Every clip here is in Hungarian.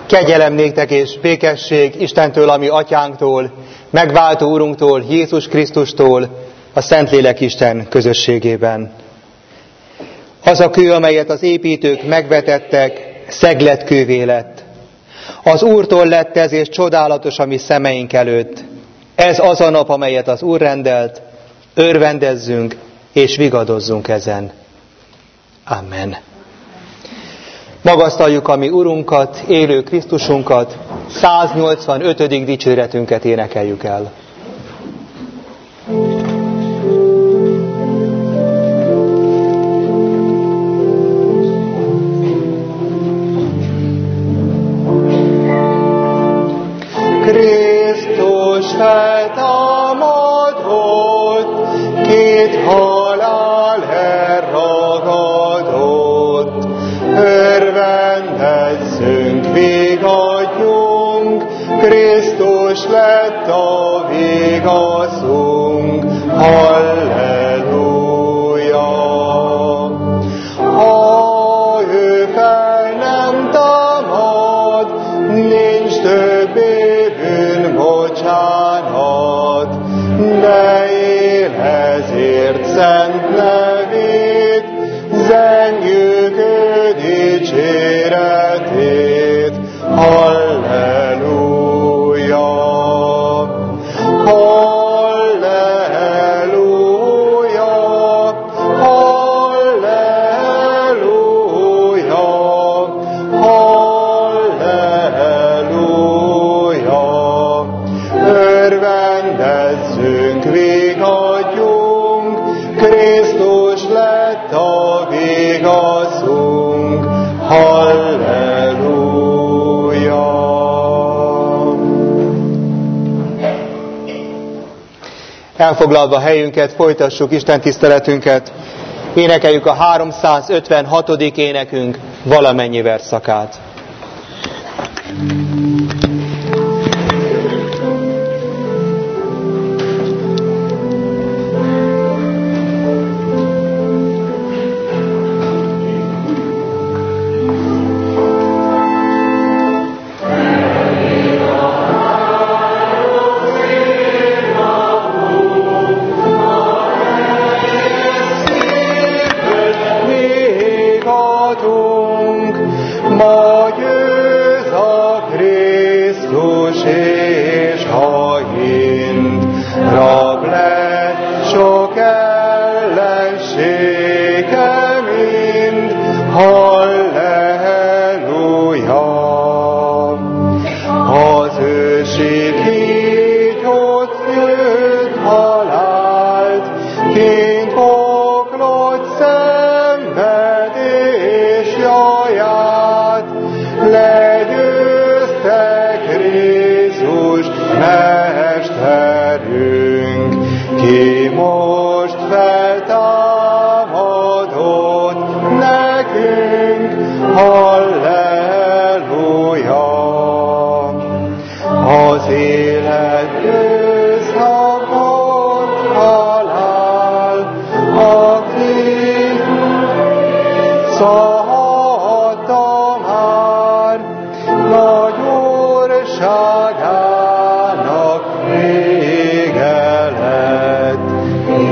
Kegyelem néktek és békesség Istentől, ami atyánktól, megváltó Urunktól, Jézus Krisztustól, a Szentlélek Isten közösségében. Az a kő, amelyet az építők megvetettek, szegletkővé lett. Az Úrtól lett ez, és csodálatos a mi szemeink előtt. Ez az a nap, amelyet az Úr rendelt, örvendezzünk és vigadozzunk ezen. Amen. Magasztaljuk a mi Urunkat, élő Krisztusunkat, 185. dicséretünket énekeljük el. Krisztus feltámadott, két halál elragadott, örvendezzünk, vigadjunk, Krisztus lett a vigaszunk, halleluja! Ha ő fel nem támad, nincs többé bűnbocsánat, de él ezért szent nevét, zengjük ő dicséretét, halleluja! Halleluja! Halleluja! Halleluja! Örvendezzünk, vigadjunk, Krisztus lett a vigaszunk, halleluja! Elfoglalva helyünket, folytassuk Isten tiszteletünket, énekeljük a 356. énekünk valamennyi versszakát.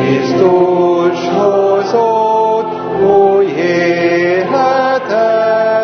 Krisztus hozott új életet,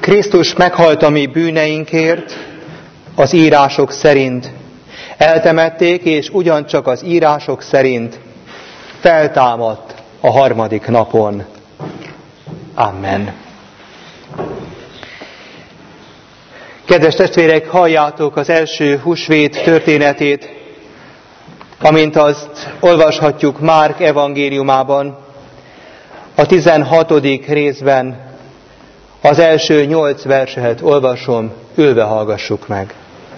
Krisztus meghalt a mi bűneinkért, az írások szerint. Eltemették, és ugyancsak az írások szerint feltámadt a harmadik napon. Amen. Kedves testvérek, halljátok az első húsvét történetét, amint azt olvashatjuk Márk evangéliumában, a 16. részben az első 8 verset olvasom, ülve hallgassuk meg.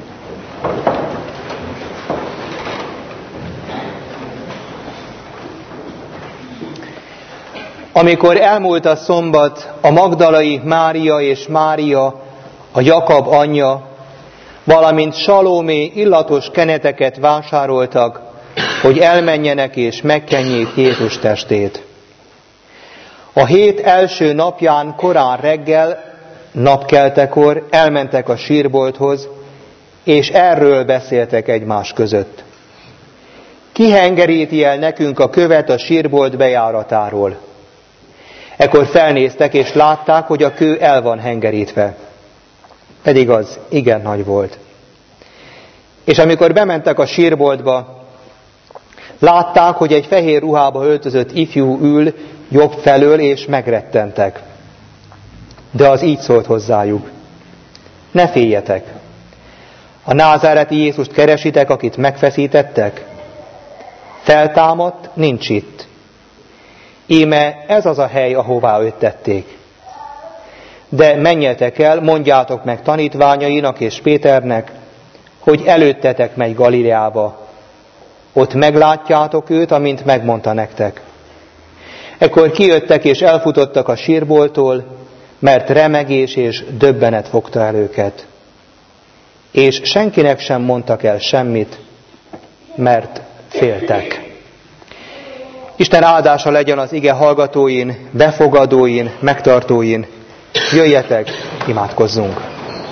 Amikor elmúlt a szombat, a magdalai Mária és Mária, a Jakab anyja, valamint Salómé illatos keneteket vásároltak, hogy elmenjenek és megkenjék Jézus testét. A hét első napján korán reggel, napkeltekor elmentek a sírbolthoz, és erről beszéltek egymás között. Ki hengeríti el nekünk a követ a sírbolt bejáratáról? Ekkor felnéztek, és látták, hogy a kő el van hengerítve. Pedig az igen nagy volt. És amikor bementek a sírboltba, látták, hogy egy fehér ruhába öltözött ifjú ül jobb felől, és megrettentek. De az így szólt hozzájuk: ne féljetek! A názáreti Jézust keresitek, akit megfeszítettek? Feltámadt, nincs itt. Íme ez az a hely, ahová őt tették. De menjetek el, mondjátok meg tanítványainak és Péternek, hogy előttetek megy Galileába. Ott meglátjátok őt, amint megmondta nektek. Ekkor kijöttek és elfutottak a sírbolttól, mert remegés és döbbenet fogta el őket. És senkinek sem mondtak el semmit, mert féltek. Isten áldása legyen az ige hallgatóin, befogadóin, megtartóin. Jöjjetek, imádkozzunk!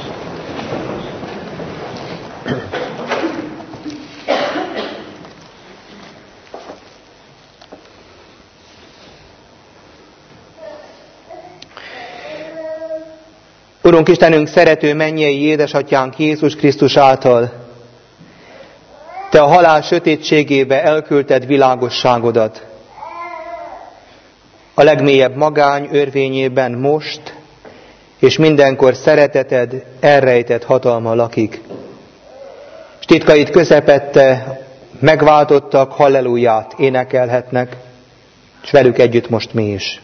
Urunk Istenünk, szerető mennyei édesatyánk Jézus Krisztus által, Te a halál sötétségébe elküldted világosságodat. A legmélyebb magány örvényében most és mindenkor szereteted elrejtett hatalma lakik. S titkait közepette megváltottak, halleluját énekelhetnek, és velük együtt most mi is.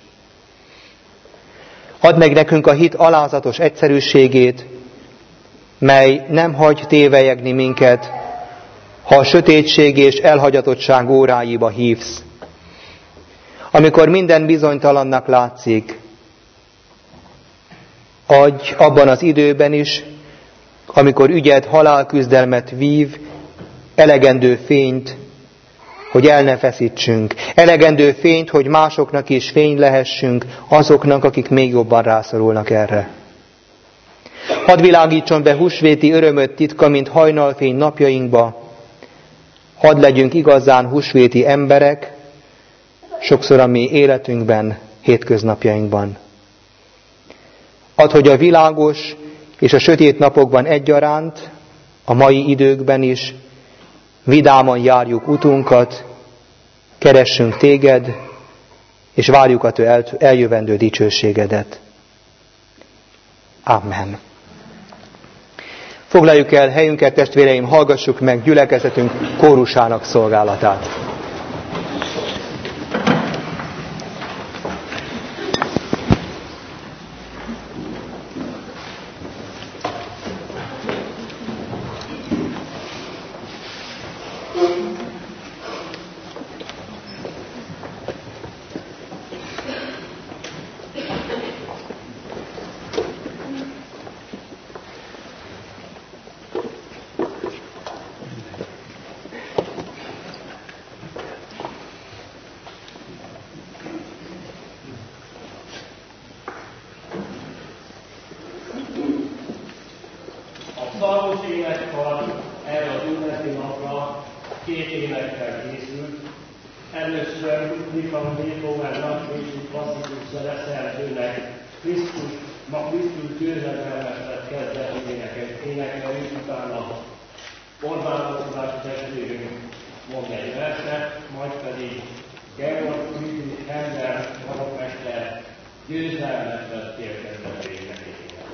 Add meg nekünk a hit alázatos egyszerűségét, mely nem hagy tévelyegni minket, ha a sötétség és elhagyatottság óráiba hívsz. Amikor minden bizonytalannak látszik, adj abban az időben is, amikor ügyed halálküzdelmet vív, elegendő fényt, hogy el ne feszítsünk. Elegendő fényt, hogy másoknak is fény lehessünk, azoknak, akik még jobban rászorulnak erre. Hadd világítson be húsvéti örömöt titka, mint hajnalfény napjainkba. Hadd legyünk igazán húsvéti emberek, sokszor a mi életünkben, hétköznapjainkban. Add, hogy a világos és a sötét napokban egyaránt, a mai időkben is vidáman járjuk utunkat, keressünk téged, és várjuk a te eljövendő dicsőségedet. Amen. Foglaljuk el helyünket, testvéreim, hallgassuk meg gyülekezetünk kórusának szolgálatát. Szarvos énekkar erre az ünnepi napra 2 énekkel készült. Először Ludwig van Beethoven nagyvésű klasszikus zeneszerzőnek Krisztus Ma Krisztus győzedelmeset kezdett énekelünk, utána Orbán testvérünk mond egy verset, majd pedig Georg Friedrich Händel barokmester győzelmeset érkezett énekelni.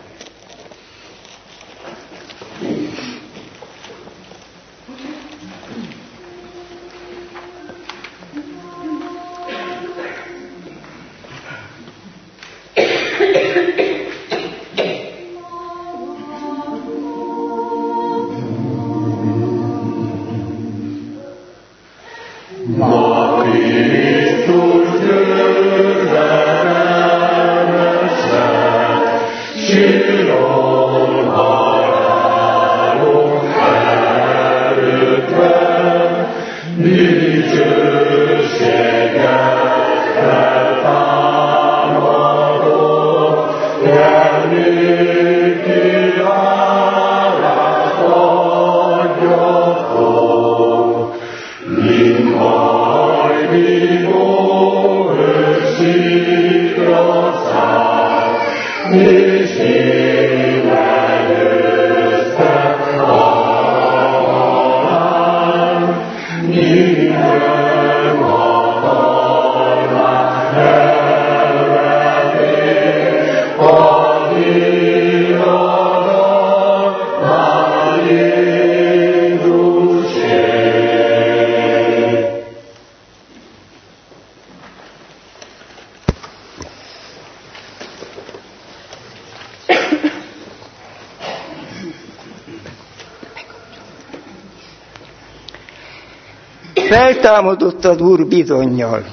Feltámadott az Úr bizonnyal.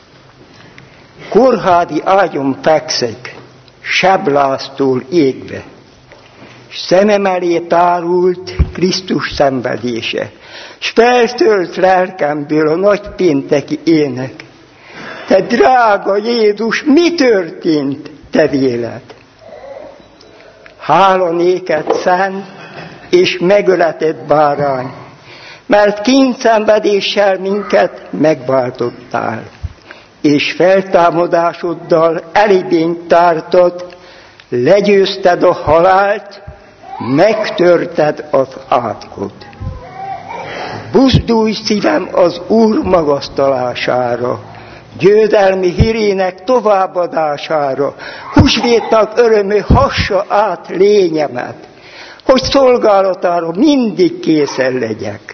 Kórházi ágyon fekszek, sebláztól égve. Szemem elé tárult Krisztus szenvedése, s feltölt lelkemből a nagypénteki ének. Te drága Jézus, mi történt, te véled? Hála néked, szent és megöletett bárány, mert kíndszenvedéssel minket megváltottál, és feltámadásoddal elibényt tártad, legyőzted a halált, megtörted az átkot. Buzdulj szívem az Úr magasztalására, győzelmi hírének továbbadására, húsvétnak örömű hassa át lényemet, hogy szolgálatára mindig készen legyek.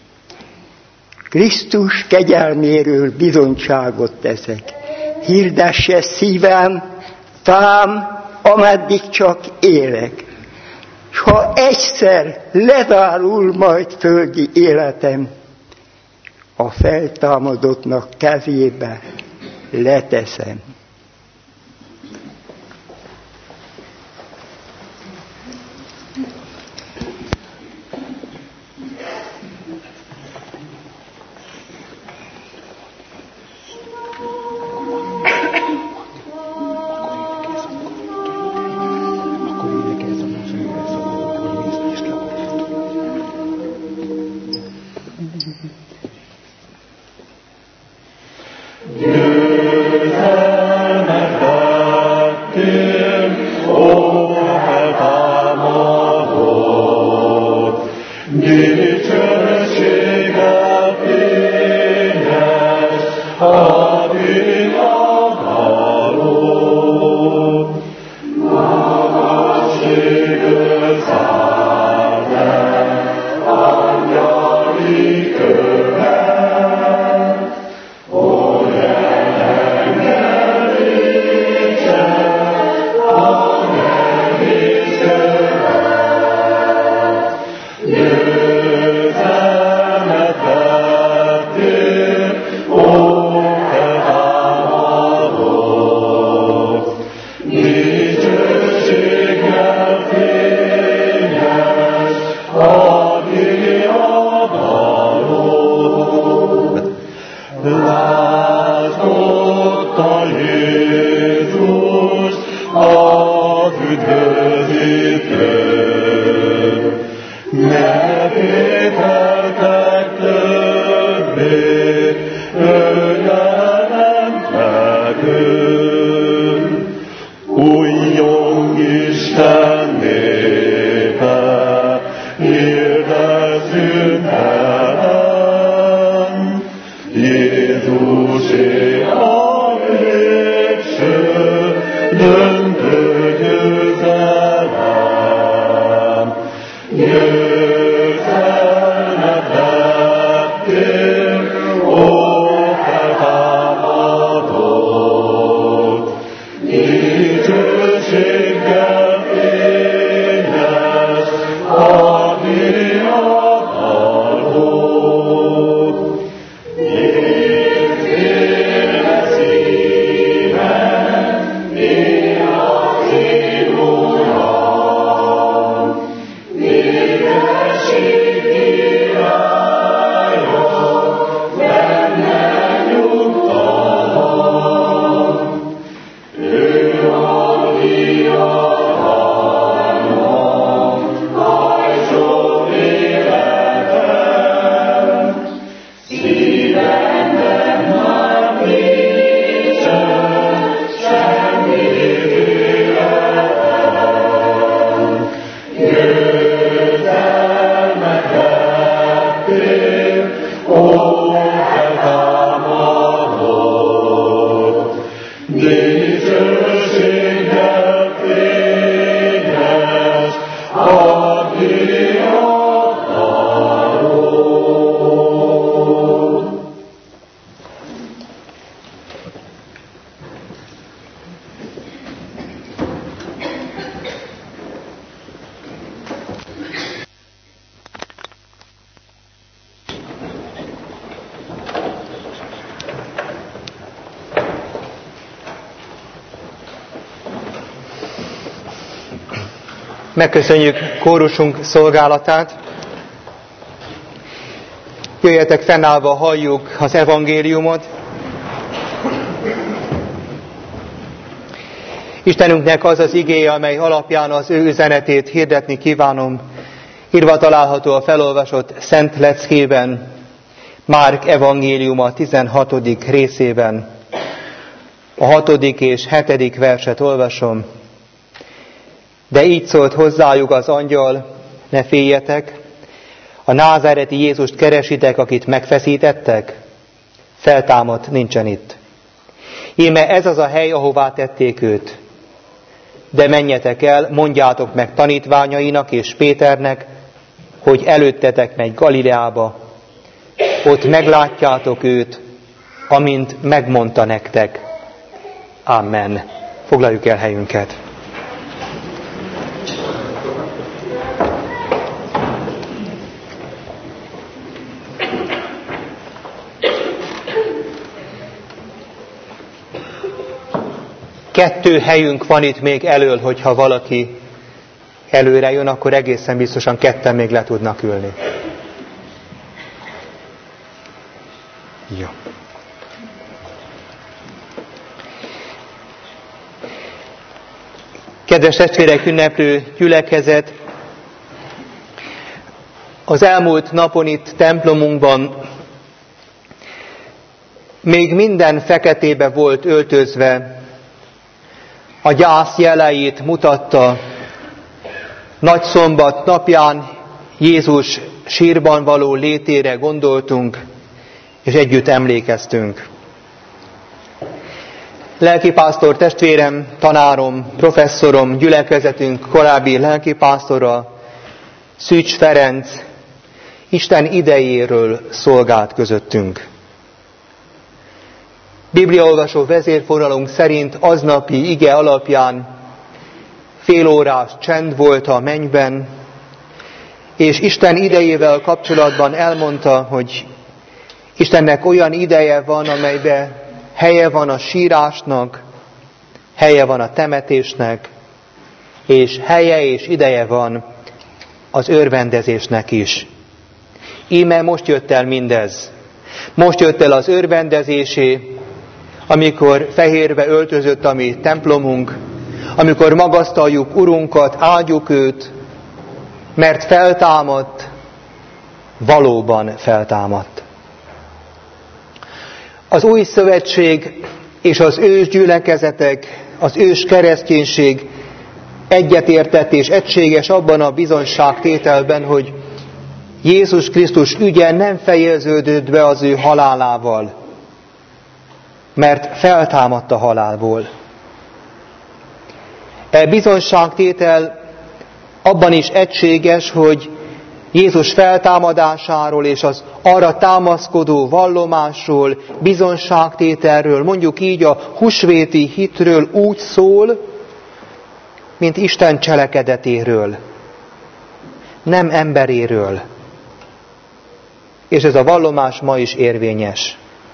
Krisztus kegyelméről bizonyságot teszek. Hirdesse szívem, tám, ameddig csak élek. S ha egyszer lezárul majd földi életem, a feltámadottnak kezébe leteszem. Újjong Megköszönjük kórusunk szolgálatát. Jöjjetek, fennállva halljuk az evangéliumot. Istenünknek az az igéje, amely alapján az ő üzenetét hirdetni kívánom, írva található a felolvasott Szent Leckében, Márk evangéliuma 16. részében. A 6. és 7. verset olvasom. De így szólt hozzájuk az angyal, ne féljetek, a názáreti Jézust keresitek, akit megfeszítettek? Feltámadt, nincsen itt. Íme ez az a hely, ahová tették őt. De menjetek el, mondjátok meg tanítványainak és Péternek, hogy előttetek megy Galileába, ott meglátjátok őt, amint megmondta nektek. Amen. Foglaljuk el helyünket. Kettő helyünk van itt még elől, hogyha valaki előre jön, akkor egészen biztosan ketten még le tudnak ülni. Jó. Kedves testvérek, ünneplő gyülekezet! Az elmúlt napon itt templomunkban még minden feketébe volt öltözve, a gyász jeleit mutatta. Nagyszombat napján Jézus sírban való létére gondoltunk, és együtt emlékeztünk. Lelkipásztor testvérem, tanárom, professzorom, gyülekezetünk korábbi lelkipásztora, Szűcs Ferenc, Isten idejéről szolgált közöttünk. Bibliaolvasó vezérfonalunk szerint aznapi ige alapján félórás csend volt a mennyben, és Isten idejével kapcsolatban elmondta, hogy Istennek olyan ideje van, amelyben helye van a sírásnak, helye van a temetésnek, és helye és ideje van az örvendezésnek is. Íme most jött el mindez. Most jött el az örvendezésé, amikor fehérbe öltözött a mi templomunk, amikor magasztaljuk Urunkat, áldjuk őt, mert feltámadt, valóban feltámadt. Az új szövetség és az ős gyülekezetek, az ős kereszténység egyetértett és egységes abban a bizonyságtételben, hogy Jézus Krisztus ügye nem fejeződött be az ő halálával, mert feltámadt a halálból. E bizonyságtétel abban is egységes, hogy Jézus feltámadásáról és az arra támaszkodó vallomásról, bizonyságtételről, mondjuk így a húsvéti hitről úgy szól, mint Isten cselekedetéről, nem emberéről. És ez a vallomás ma is érvényes.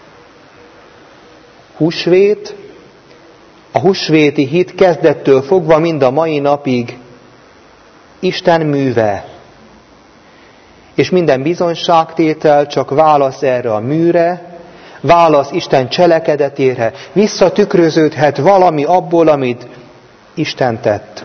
Húsvét, a húsvéti hit kezdettől fogva mind a mai napig Isten műve. És minden bizonyságtétel csak válasz erre a műre, válasz Isten cselekedetére, visszatükröződhet valami abból, amit Isten tett.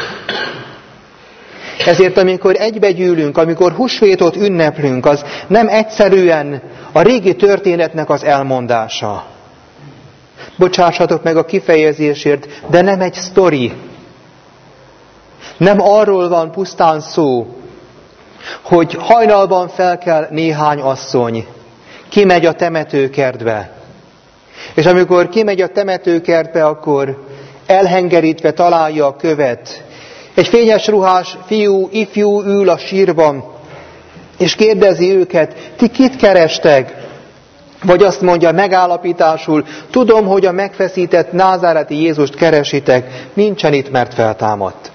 Ezért amikor egybegyűlünk, amikor húsvétot ünneplünk, az nem egyszerűen a régi történetnek az elmondása. Bocsássatok meg a kifejezésért, de nem egy sztori. Nem arról van pusztán szó, hogy hajnalban felkel néhány asszony, kimegy a temetőkertbe. És amikor kimegy a temetőkertbe, akkor elhengerítve találja a követ. Egy fényes ruhás ifjú ül a sírban, és kérdezi őket, ti kit kerestek? Vagy azt mondja megállapításul, tudom, hogy a megfeszített názáreti Jézust keresitek, nincsen itt, mert feltámadt.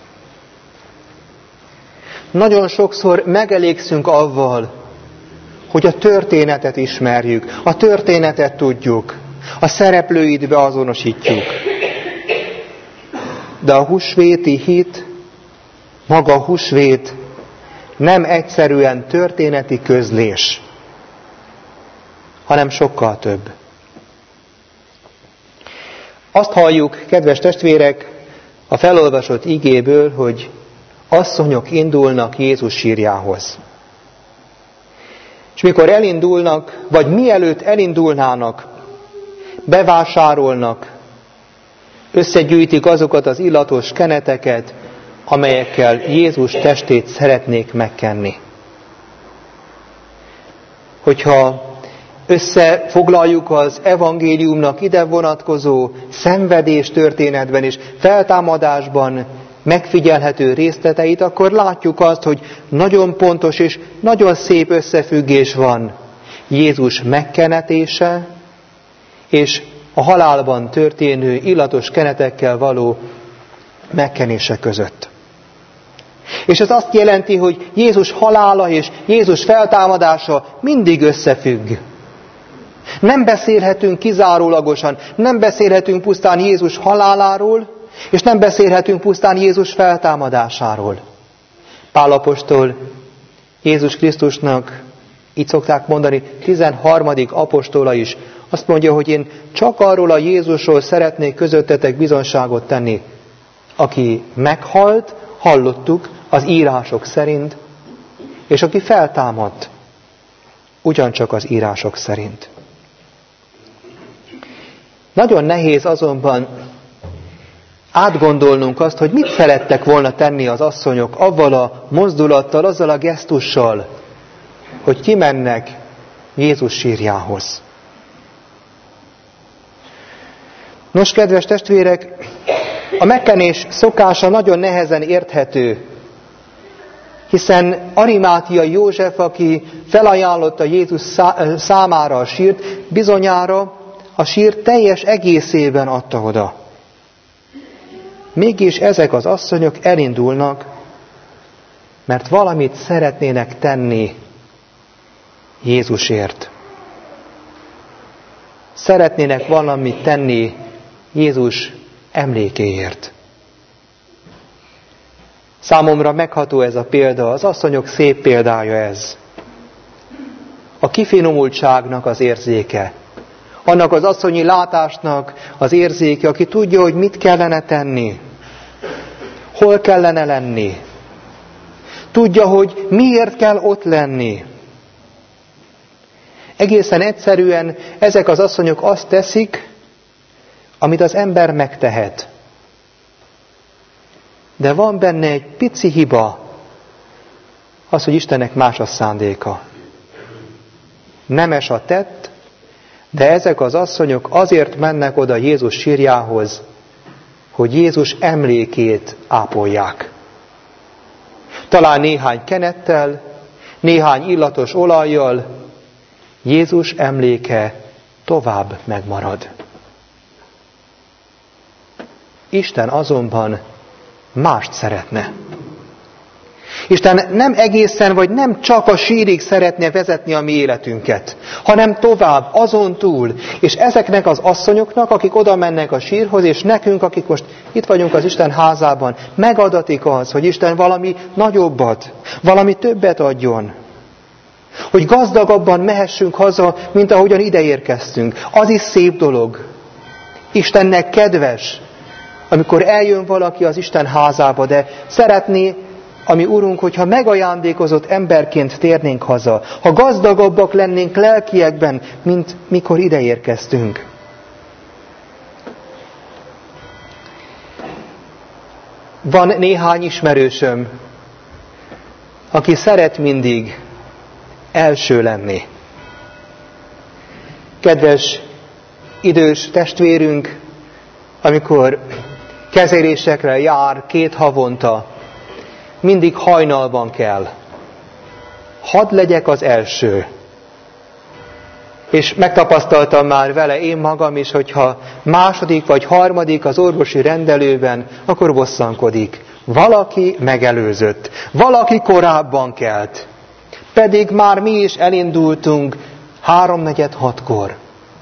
Nagyon sokszor megelégszünk avval, hogy a történetet ismerjük, a történetet tudjuk, a szereplőit beazonosítjuk. De a húsvéti hit maga húsvét nem egyszerűen történeti közlés, hanem sokkal több. Azt halljuk, kedves testvérek, a felolvasott igéből, hogy asszonyok indulnak Jézus sírjához. És mikor elindulnak, vagy mielőtt elindulnának, bevásárolnak, összegyűjtik azokat az illatos keneteket, amelyekkel Jézus testét szeretnék megkenni. Hogyha összefoglaljuk az evangéliumnak ide vonatkozó szenvedés történetben és feltámadásban megfigyelhető részleteit, akkor látjuk azt, hogy nagyon pontos és nagyon szép összefüggés van Jézus megkenetése és a halálban történő illatos kenetekkel való megkenése között. És ez azt jelenti, hogy Jézus halála és Jézus feltámadása mindig összefügg. Nem beszélhetünk kizárólagosan, nem beszélhetünk pusztán Jézus haláláról, és nem beszélhetünk pusztán Jézus feltámadásáról. Pál apostol Jézus Krisztusnak, így szokták mondani, 13. apostola is azt mondja, hogy én csak arról a Jézusról szeretnék közöttetek bizonyságot tenni, aki meghalt, hallottuk az írások szerint, és aki feltámadt, ugyancsak az írások szerint. Nagyon nehéz azonban átgondolnunk azt, hogy mit szerettek volna tenni az asszonyok avval a mozdulattal, azzal a gesztussal, hogy kimennek Jézus sírjához. Nos, kedves testvérek, a megkenés szokása nagyon nehezen érthető, hiszen Arimátiai József, aki felajánlotta Jézus számára a sírt, bizonyára a sír teljes egészében adta oda. Mégis ezek az asszonyok elindulnak, mert valamit szeretnének tenni Jézusért. Szeretnének valamit tenni Jézus emlékéért. Számomra megható ez a példa, az asszonyok szép példája ez. A kifinomultságnak az érzéke. Annak az asszonyi látásnak az érzéke, aki tudja, hogy mit kellene tenni. Hol kellene lenni. Tudja, hogy miért kell ott lenni. Egészen egyszerűen ezek az asszonyok azt teszik, amit az ember megtehet. De van benne egy pici hiba, az, hogy Istennek más a szándéka. Nemes a tett, de ezek az asszonyok azért mennek oda Jézus sírjához, hogy Jézus emlékét ápolják. Talán néhány kenettel, néhány illatos olajjal, Jézus emléke tovább megmarad. Isten azonban mást szeretne. Isten nem egészen, vagy nem csak a sírig szeretne vezetni a mi életünket, hanem tovább, azon túl. És ezeknek az asszonyoknak, akik oda mennek a sírhoz, és nekünk, akik most itt vagyunk az Isten házában, megadatik az, hogy Isten valami nagyobbat, valami többet adjon. Hogy gazdagabban mehessünk haza, mint ahogyan ide érkeztünk. Az is szép dolog. Istennek kedves, amikor eljön valaki az Isten házába, de szeretné a mi Urunk, hogyha megajándékozott emberként térnénk haza, ha gazdagabbak lennénk lelkiekben, mint mikor ide érkeztünk. Van néhány ismerősöm, aki szeret mindig első lenni. Kedves idős testvérünk, amikor kezelésekre jár 2 havonta, mindig hajnalban kell. Hadd legyek az első. És megtapasztaltam már vele én magam is, hogyha második vagy harmadik az orvosi rendelőben, akkor bosszankodik. Valaki megelőzött. Valaki korábban kelt. Pedig már mi is elindultunk 3:46-kor.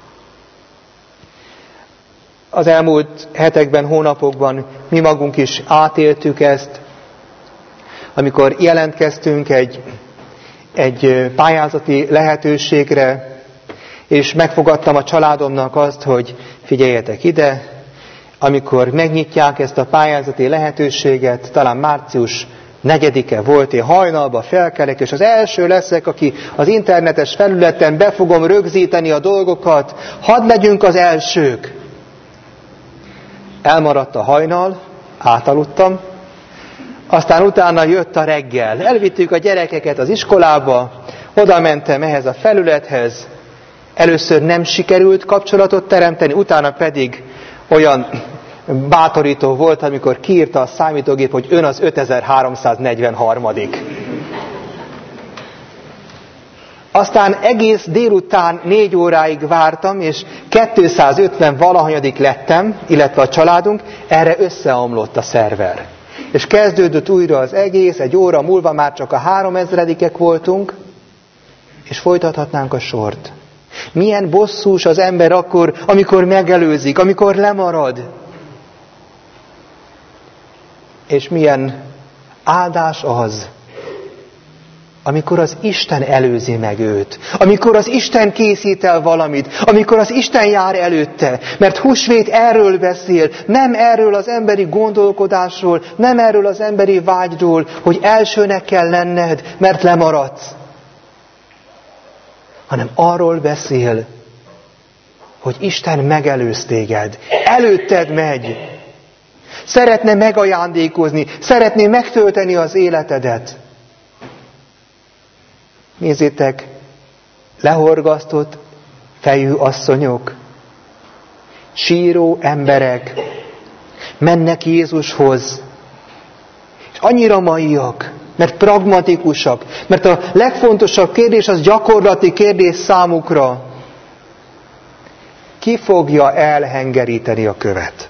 Az elmúlt hetekben, hónapokban mi magunk is átéltük ezt, amikor jelentkeztünk egy pályázati lehetőségre, és megfogadtam a családomnak azt, hogy figyeljetek ide, amikor megnyitják ezt a pályázati lehetőséget, talán március 4-e volt, én hajnalba felkelek, és az első leszek, aki az internetes felületen be fogom rögzíteni a dolgokat, hadd legyünk az elsők. Elmaradt a hajnal, átaludtam, aztán utána jött a reggel. Elvittük a gyerekeket az iskolába, oda mentem ehhez a felülethez, először nem sikerült kapcsolatot teremteni, utána pedig olyan bátorító volt, amikor kiírta a számítógép, hogy ön az 5343. Aztán egész délután 4 óráig vártam, és 250 valahanyadik lettem, illetve a családunk, erre összeomlott a szerver. És kezdődött újra az egész, 1 óra múlva már csak a 3000-ek voltunk, és folytathatnánk a sort. Milyen bosszús az ember akkor, amikor megelőzik, amikor lemarad. És milyen áldás az, amikor az Isten előzi meg őt, amikor az Isten készít el valamit, amikor az Isten jár előtte, mert húsvét erről beszél, nem erről az emberi gondolkodásról, nem erről az emberi vágyról, hogy elsőnek kell lenned, mert lemaradsz, hanem arról beszél, hogy Isten megelőz téged, előtted megy, szeretne megajándékozni, szeretné megtölteni az életedet. Nézzétek, lehorgasztott fejű asszonyok, síró emberek mennek Jézushoz, és annyira maiak, mert pragmatikusak, mert a legfontosabb kérdés az gyakorlati kérdés számukra. Ki fogja elhengeríteni a követ?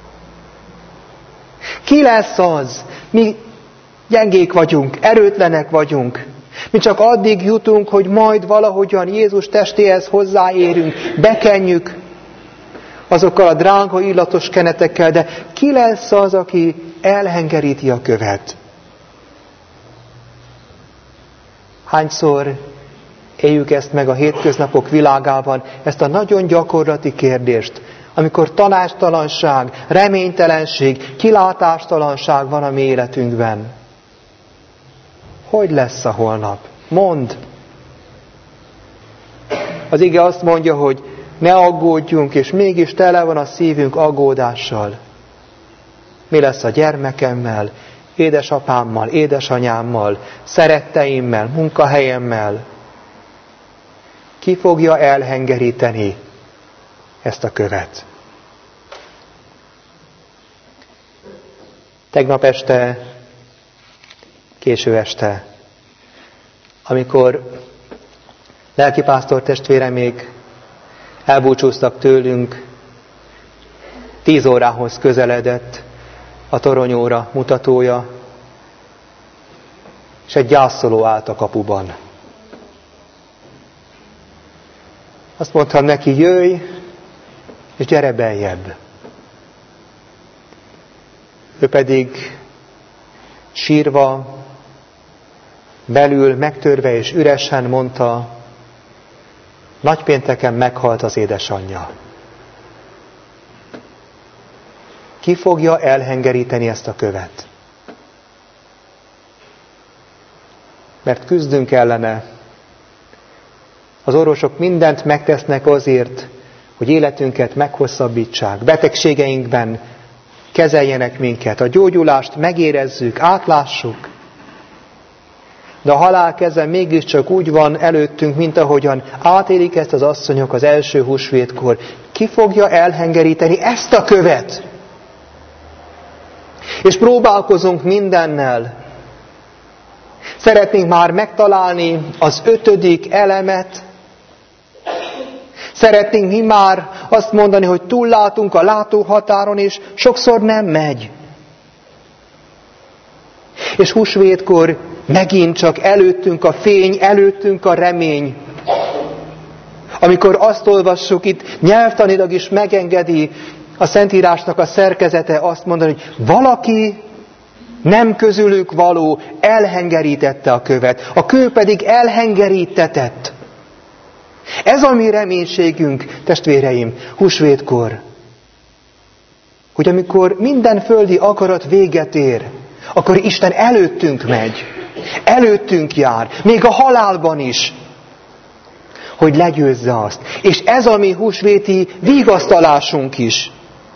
Ki lesz az? Mi gyengék vagyunk, erőtlenek vagyunk. Mi csak addig jutunk, hogy majd valahogyan Jézus testéhez hozzáérünk, bekenjük azokkal a drága illatos kenetekkel, de ki lesz az, aki elhengeríti a követ? Hányszor éljük ezt meg a hétköznapok világában, ezt a nagyon gyakorlati kérdést, amikor tanácstalanság, reménytelenség, kilátástalanság van a mi életünkben. Hogy lesz a holnap? Mondd! Az ige azt mondja, hogy ne aggódjunk, és mégis tele van a szívünk aggódással. Mi lesz a gyermekemmel, édesapámmal, édesanyámmal, szeretteimmel, munkahelyemmel? Ki fogja elhengeríteni ezt a követ? Tegnap este, késő este, amikor lelkipásztor testvére még elbúcsúztak tőlünk, 10 órához közeledett a toronyóra mutatója, és egy gyászoló állt a kapuban. Azt mondtam neki, jöjj, és gyere beljebb. Ő pedig sírva, belül megtörve és üresen mondta, nagypénteken meghalt az édesanyja. Ki fogja elhengeríteni ezt a követ? Mert küzdünk ellene. Az orvosok mindent megtesznek azért, hogy életünket meghosszabbítsák, betegségeinkben kezeljenek minket, a gyógyulást megérezzük, átlássuk. De a halál keze mégiscsak úgy van előttünk, mint ahogyan átélik ezt az asszonyok az első húsvétkor. Ki fogja elhengeríteni ezt a követ? És próbálkozunk mindennel. Szeretnénk már megtalálni az 5. elemet. Szeretnénk mi már azt mondani, hogy túllátunk a látóhatáron, és sokszor nem megy. És húsvétkor megint csak előttünk a fény, előttünk a remény. Amikor azt olvassuk, itt nyelvtanilag is megengedi a Szentírásnak a szerkezete azt mondani, hogy valaki Nem közülük való elhengerítette a követ, a kő pedig elhengerítetett. Ez a mi reménységünk, testvéreim, húsvétkor, hogy amikor minden földi akarat véget ér, akkor Isten előttünk megy, előttünk jár, még a halálban is, hogy legyőzze azt. És ez a mi húsvéti vigasztalásunk is.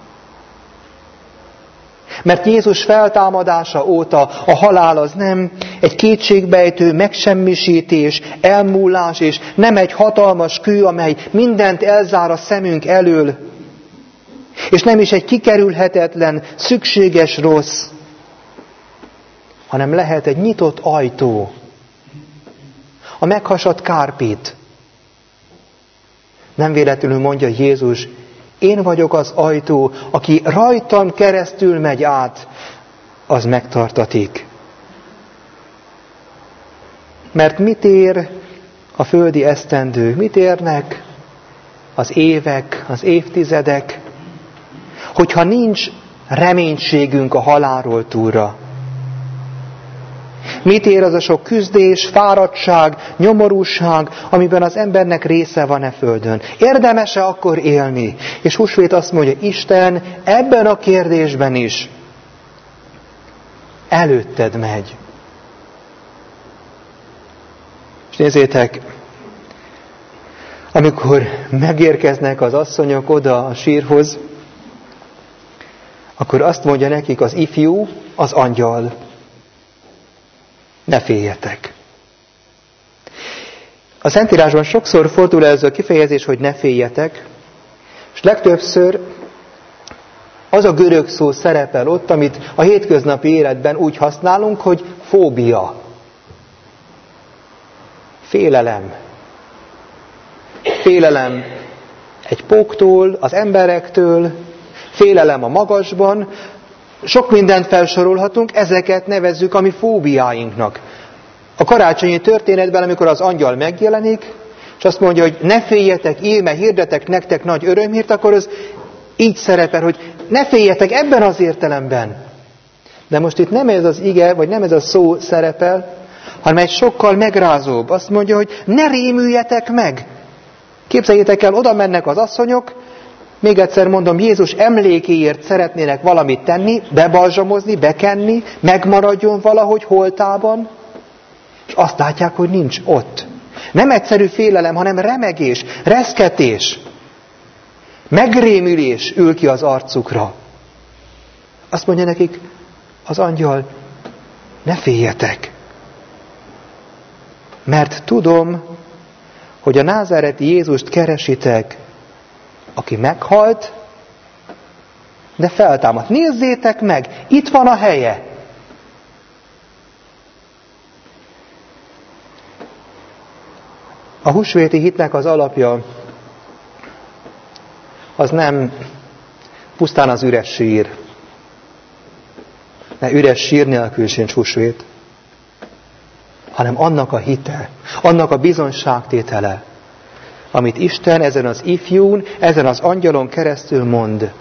Mert Jézus feltámadása óta a halál az nem egy kétségbejtő megsemmisítés, elmúlás, és nem egy hatalmas kő, amely mindent elzár a szemünk elől, és nem is egy kikerülhetetlen, szükséges rossz, hanem lehet egy nyitott ajtó, a meghasadt kárpit. Nem véletlenül mondja Jézus, én vagyok az ajtó, aki rajtam keresztül megy át, az megtartatik. Mert mit ér a földi esztendő? Mit érnek az évek, az évtizedek, hogyha nincs reménységünk a halálról túlra? Mit ér az a sok küzdés, fáradtság, nyomorúság, amiben az embernek része van e földön? Érdemes-e akkor élni? És húsvét azt mondja, Isten ebben a kérdésben is előtted megy. És nézzétek, amikor megérkeznek az asszonyok oda a sírhoz, akkor azt mondja nekik az ifjú, az angyal, ne féljetek. A Szentírásban sokszor fordul ez a kifejezés, hogy ne féljetek, és legtöbbször az a görög szó szerepel ott, amit a hétköznapi életben úgy használunk, hogy fóbia. Félelem. Félelem egy póktól, az emberektől, félelem a magasban. Sok mindent felsorolhatunk, ezeket nevezzük a mi fóbiáinknak. A karácsonyi történetben, amikor az angyal megjelenik, és azt mondja, hogy ne féljetek, íme hirdetek nektek nagy örömhírt, akkor az így szerepel, hogy ne féljetek ebben az értelemben. De most itt nem ez az ige, vagy nem ez a szó szerepel, hanem egy sokkal megrázóbb. Azt mondja, hogy ne rémüljetek meg. Képzeljétek el, oda mennek az asszonyok, még egyszer mondom, Jézus emlékéért szeretnének valamit tenni, bebalzsamozni, bekenni, megmaradjon valahogy holtában, és azt látják, hogy nincs ott. Nem egyszerű félelem, hanem remegés, reszketés, megrémülés ül ki az arcukra. Azt mondja nekik az angyal, ne féljetek, mert tudom, hogy a názáreti Jézust keresitek, aki meghalt, de feltámadt. Nézzétek meg, itt van a helye. A húsvéti hitnek az alapja az nem pusztán az üres sír. Mert üres sír nélkül sincs húsvét, hanem annak a hite, annak a bizonságtétele, amit Isten ezen az ifjún, ezen az angyalon keresztül mond.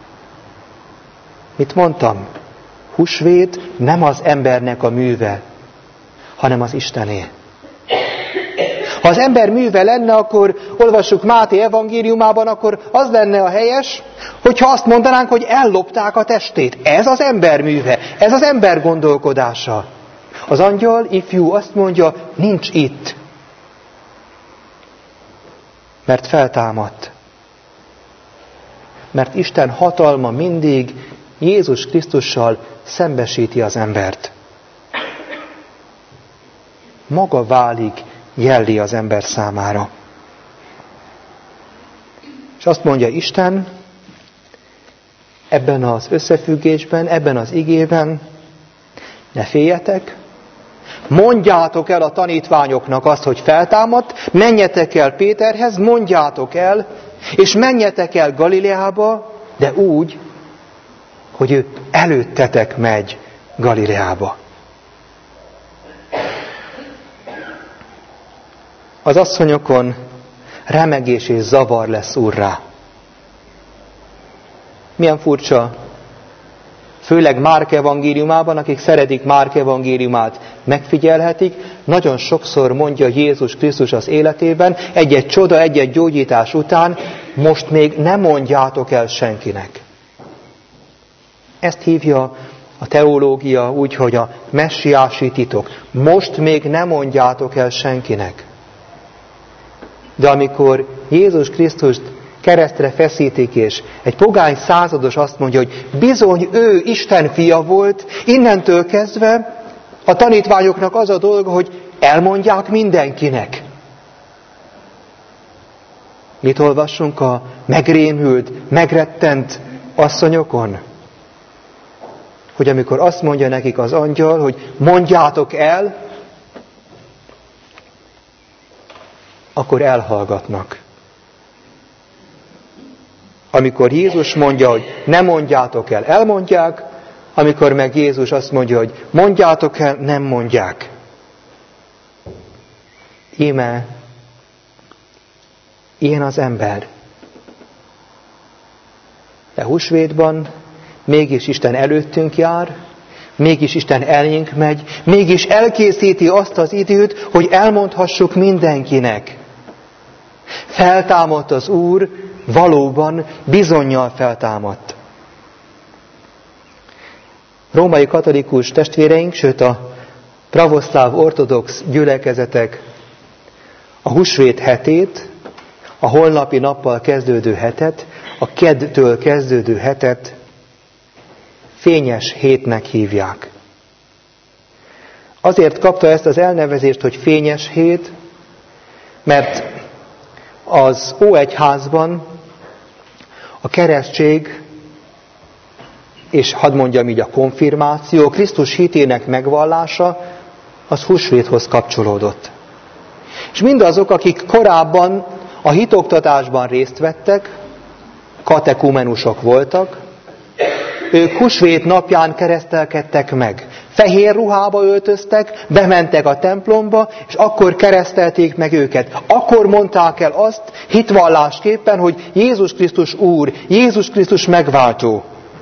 Mit mondtam? Húsvét nem az embernek a műve, hanem az Istené. Ha az ember műve lenne, akkor olvassuk Máté evangéliumában, akkor az lenne a helyes, hogyha azt mondanánk, hogy ellopták a testét. Ez az ember műve, ez az ember gondolkodása. Az angyal, ifjú azt mondja, nincs itt. Mert feltámadt. Mert Isten hatalma mindig Jézus Krisztussal szembesíti az embert. Maga válik jellé az ember számára. És azt mondja Isten ebben az összefüggésben, ebben az igében, ne féljetek, mondjátok el a tanítványoknak azt, hogy feltámadt, menjetek el Péterhez, mondjátok el, és menjetek el Galileába, de úgy, hogy ő előttetek megy Galileába. Az asszonyokon remegés és zavar lesz úrrá. Milyen furcsa főleg Márk evangéliumában, akik szeretik Márk evangéliumát, megfigyelhetik, nagyon sokszor mondja Jézus Krisztus az életében, egy-egy csoda, egy-egy gyógyítás után, most még nem mondjátok el senkinek. Ezt hívja a teológia úgy, hogy a messiási titok. Most még nem mondjátok el senkinek. De amikor Jézus Krisztust keresztre feszítik, és egy pogány százados azt mondja, hogy bizony ő Isten fia volt, innentől kezdve a tanítványoknak az a dolga, hogy elmondják mindenkinek. Mit olvassunk a megrémült, megrettent asszonyokon? Hogy amikor azt mondja nekik az angyal, hogy mondjátok el, akkor elhallgatnak. Amikor Jézus mondja, hogy ne mondjátok el, elmondják, amikor meg Jézus azt mondja, hogy mondjátok el, nem mondják. Íme, ilyen az ember. De húsvétban mégis Isten előttünk jár, mégis Isten elénk megy, mégis elkészíti azt az időt, hogy elmondhassuk mindenkinek. Feltámadt az Úr, valóban bizonnyal feltámadt. Római katolikus testvéreink, sőt a pravoszláv ortodox gyülekezetek a húsvét hetét, a holnapi nappal kezdődő hetet, a keddtől kezdődő hetet fényes hétnek hívják. Azért kapta ezt az elnevezést, hogy fényes hét, mert az óegyházban a keresztség, és hadd mondjam így a konfirmáció, Krisztus hitének megvallása, az húsvéthoz kapcsolódott. És mindazok, akik korábban a hitoktatásban részt vettek, katekumenusok voltak, ők húsvét napján keresztelkedtek meg. Fehér ruhába öltöztek, bementek a templomba, és akkor keresztelték meg őket. Akkor mondták el azt hitvallásképpen, hogy Jézus Krisztus Úr, Jézus Krisztus megváltó.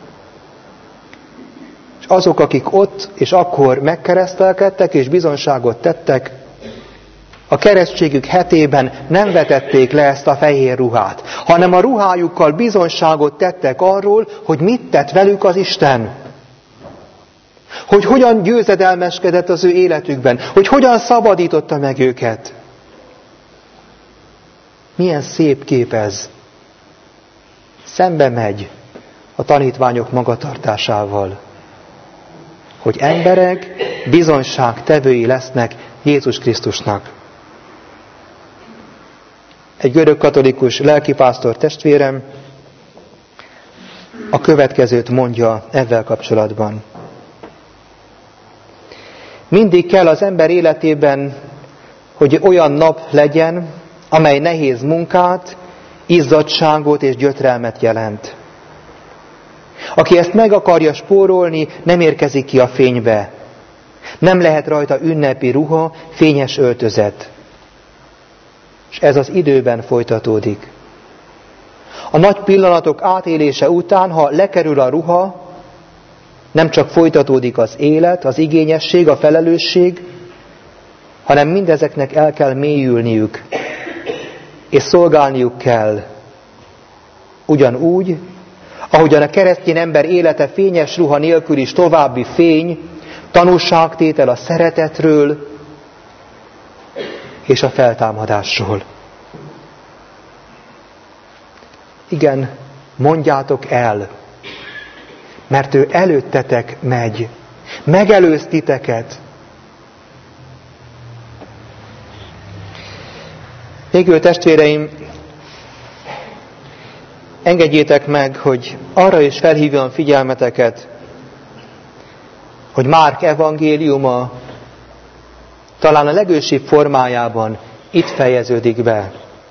És azok, akik ott és akkor megkeresztelkedtek és bizonságot tettek, a keresztségük hetében nem vetették le ezt a fehér ruhát, hanem a ruhájukkal bizonságot tettek arról, hogy mit tett velük az Isten. Hogy hogyan győzedelmeskedett az ő életükben, hogy hogyan szabadította meg őket. Milyen szép kép ez. Szembe megy a tanítványok magatartásával. Hogy emberek bizonyságtevői lesznek Jézus Krisztusnak. Egy görögkatolikus lelkipásztor testvérem a következőt mondja ezzel kapcsolatban. Mindig kell az ember életében, hogy olyan nap legyen, amely nehéz munkát, izzadságot és gyötrelmet jelent. Aki ezt meg akarja spórolni, nem érkezik ki a fénybe. Nem lehet rajta ünnepi ruha, fényes öltözet. És ez az időben folytatódik. A nagy pillanatok átélése után, ha lekerül a ruha, nem csak folytatódik az élet, az igényesség, a felelősség, hanem mindezeknek el kell mélyülniük, és szolgálniuk kell. Ugyanúgy, ahogyan a keresztény ember élete fényes ruha nélkül is további fény, tanúságtétel a szeretetről és a feltámadásról. Igen, mondjátok el, mert ő előttetek megy, megelőz titeket. Végül testvéreim, engedjétek meg, hogy arra is felhívjam figyelmeteket, hogy Márk evangéliuma talán a legősibb formájában itt fejeződik be.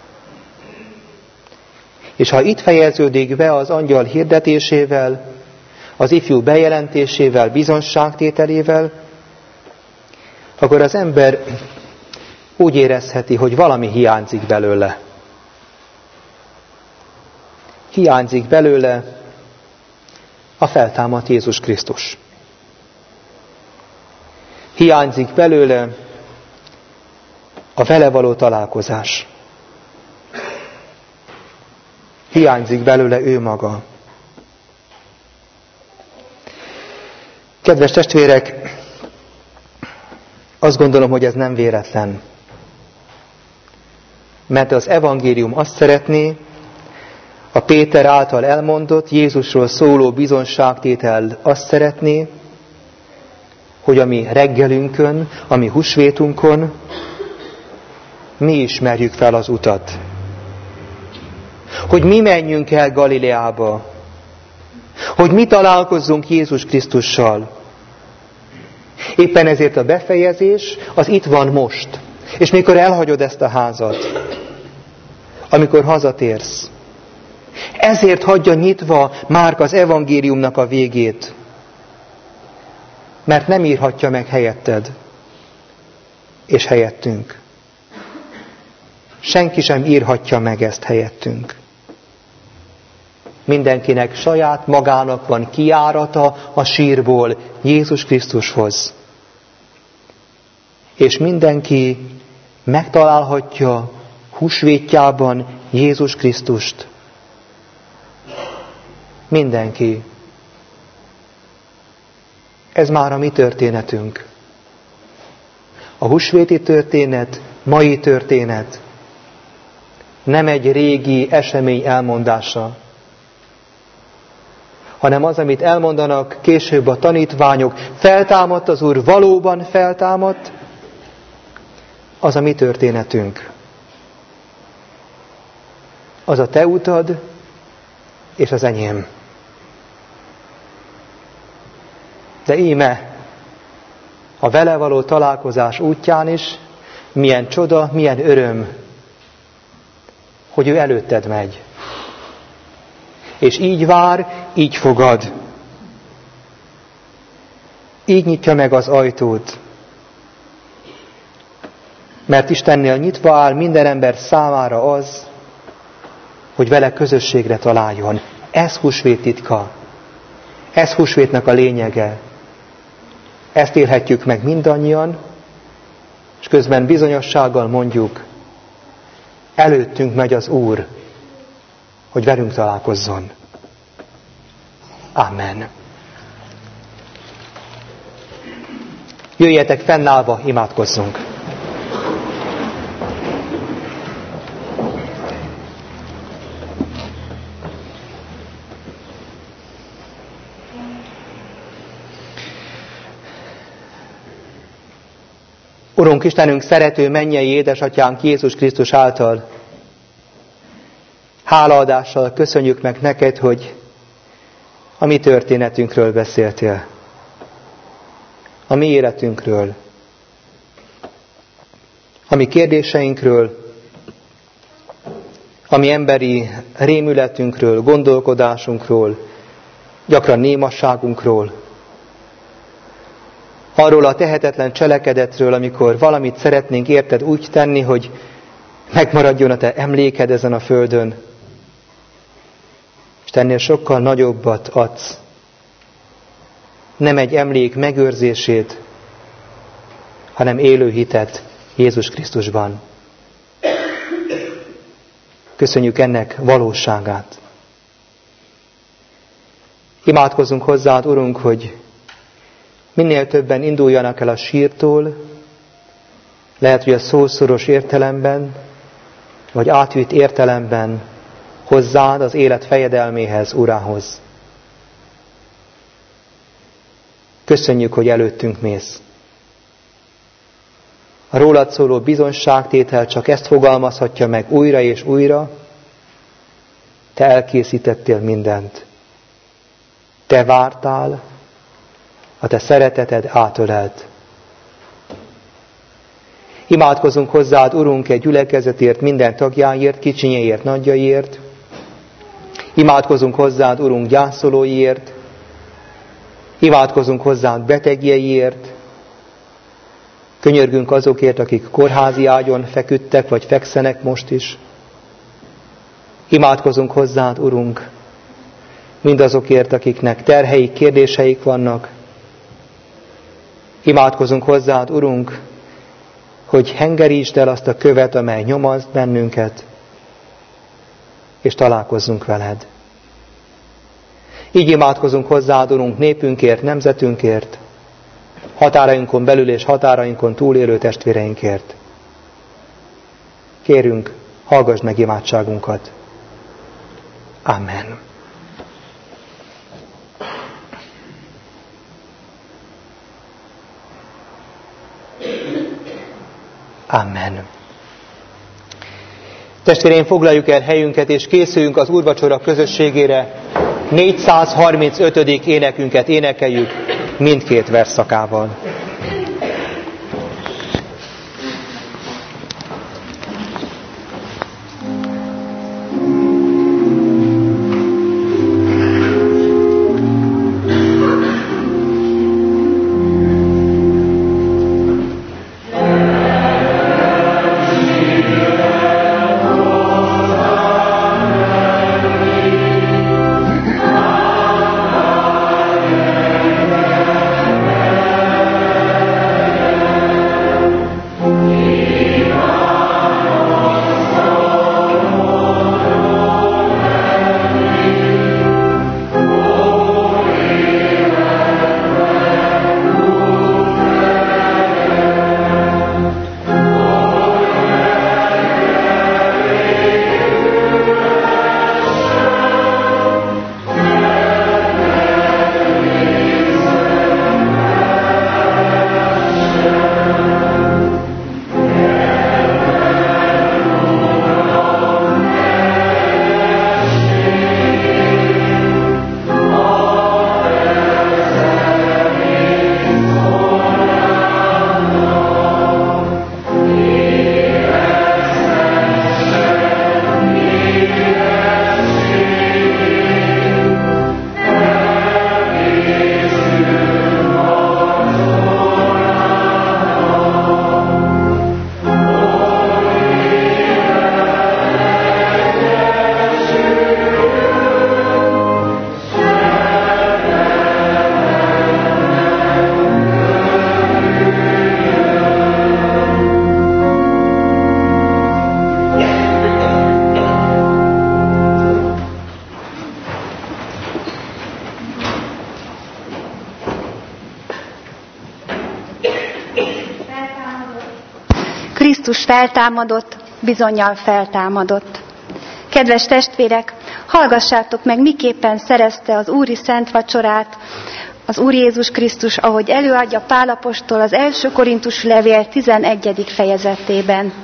És ha itt fejeződik be az angyal hirdetésével, az ifjú bejelentésével, bizonságtételével, akkor az ember úgy érezheti, hogy valami hiányzik belőle. Hiányzik belőle a feltámadt Jézus Krisztus. Hiányzik belőle a vele való találkozás. Hiányzik belőle ő maga. Kedves testvérek, azt gondolom, hogy ez nem véletlen. Mert az evangélium azt szeretné, a Péter által elmondott, Jézusról szóló bizonságtétel azt szeretné, hogy a mi reggelünkön, a mi húsvétunkon mi ismerjük fel az utat. Hogy mi menjünk el Galileába. Hogy mi találkozzunk Jézus Krisztussal. Éppen ezért a befejezés az itt van most. És mikor elhagyod ezt a házat, amikor hazatérsz, ezért hagyja nyitva Márk az evangéliumnak a végét. Mert nem írhatja meg helyetted, és helyettünk. Senki sem írhatja meg ezt helyettünk. Mindenkinek saját magának van kijárata a sírból Jézus Krisztushoz. És mindenki megtalálhatja húsvétjában Jézus Krisztust. Mindenki. Ez már a mi történetünk. A húsvéti történet, mai történet. Nem egy régi esemény elmondása, hanem az, amit elmondanak később a tanítványok, feltámadt az Úr, valóban feltámadt, az a mi történetünk. Az a te utad, és az enyém. De íme, a vele való találkozás útján is, milyen csoda, milyen öröm, hogy ő előtted megy. És így vár, így fogad. Így nyitja meg az ajtót. Mert Istennél nyitva áll minden ember számára az, hogy vele közösségre találjon. Ez húsvét titka. Ez húsvétnek a lényege. Ezt élhetjük meg mindannyian, és közben bizonyossággal mondjuk, előttünk megy az Úr, hogy velünk találkozzon. Amen. Jöjjetek fennállva, imádkozzunk. Urunk Istenünk, szerető mennyei édesatyánk Jézus Krisztus által, hálaadással köszönjük meg neked, hogy a mi történetünkről beszéltél. A mi életünkről. A mi kérdéseinkről, a mi emberi rémületünkről, gondolkodásunkról, gyakran némasságunkról, arról a tehetetlen cselekedetről, amikor valamit szeretnénk érted úgy tenni, hogy megmaradjon a te emléked ezen a földön, és te ennél sokkal nagyobbat adsz. Nem egy emlék megőrzését, hanem élő hitet Jézus Krisztusban. Köszönjük ennek valóságát. Imádkozzunk hozzád, Urunk, hogy minél többen induljanak el a sírtól, lehet, hogy a szószoros értelemben, vagy átvitt értelemben hozzád az élet fejedelméhez, Urához. Köszönjük, hogy előttünk mész. A rólad szóló bizonyságtétel csak ezt fogalmazhatja meg újra és újra. Te elkészítettél mindent. Te vártál, a te szereteted átölelt. Imádkozunk hozzád, Urunk, egy gyülekezetért, minden tagjáért, kicsinyéért, nagyjaiért. Imádkozunk hozzád, Urunk, gyászolóiért. Imádkozunk hozzád betegjeiért. Könyörgünk azokért, akik kórházi ágyon feküdtek, vagy fekszenek most is. Imádkozunk hozzád, Urunk, mindazokért, akiknek terheik, kérdéseik vannak. Imádkozunk hozzád, Urunk, hogy hengerítsd el azt a követ, amely nyomaz bennünket, és találkozzunk veled. Így imádkozunk hozzád, Urunk, népünkért, nemzetünkért, határainkon belül és határainkon túlélő testvéreinkért. Kérünk, hallgass meg imádságunkat. Amen. Amen. Testvéreim, foglaljuk el helyünket, és készüljünk az úrvacsora közösségére. 435. énekünket énekeljük mindkét versszakával. Krisztus feltámadott, bizonnyal feltámadott. Kedves testvérek, hallgassátok meg, miképpen szerezte az úri szent vacsorát az Úr Jézus Krisztus, ahogy előadja Pál apostol az 1. Korintusi levél 11. fejezetében.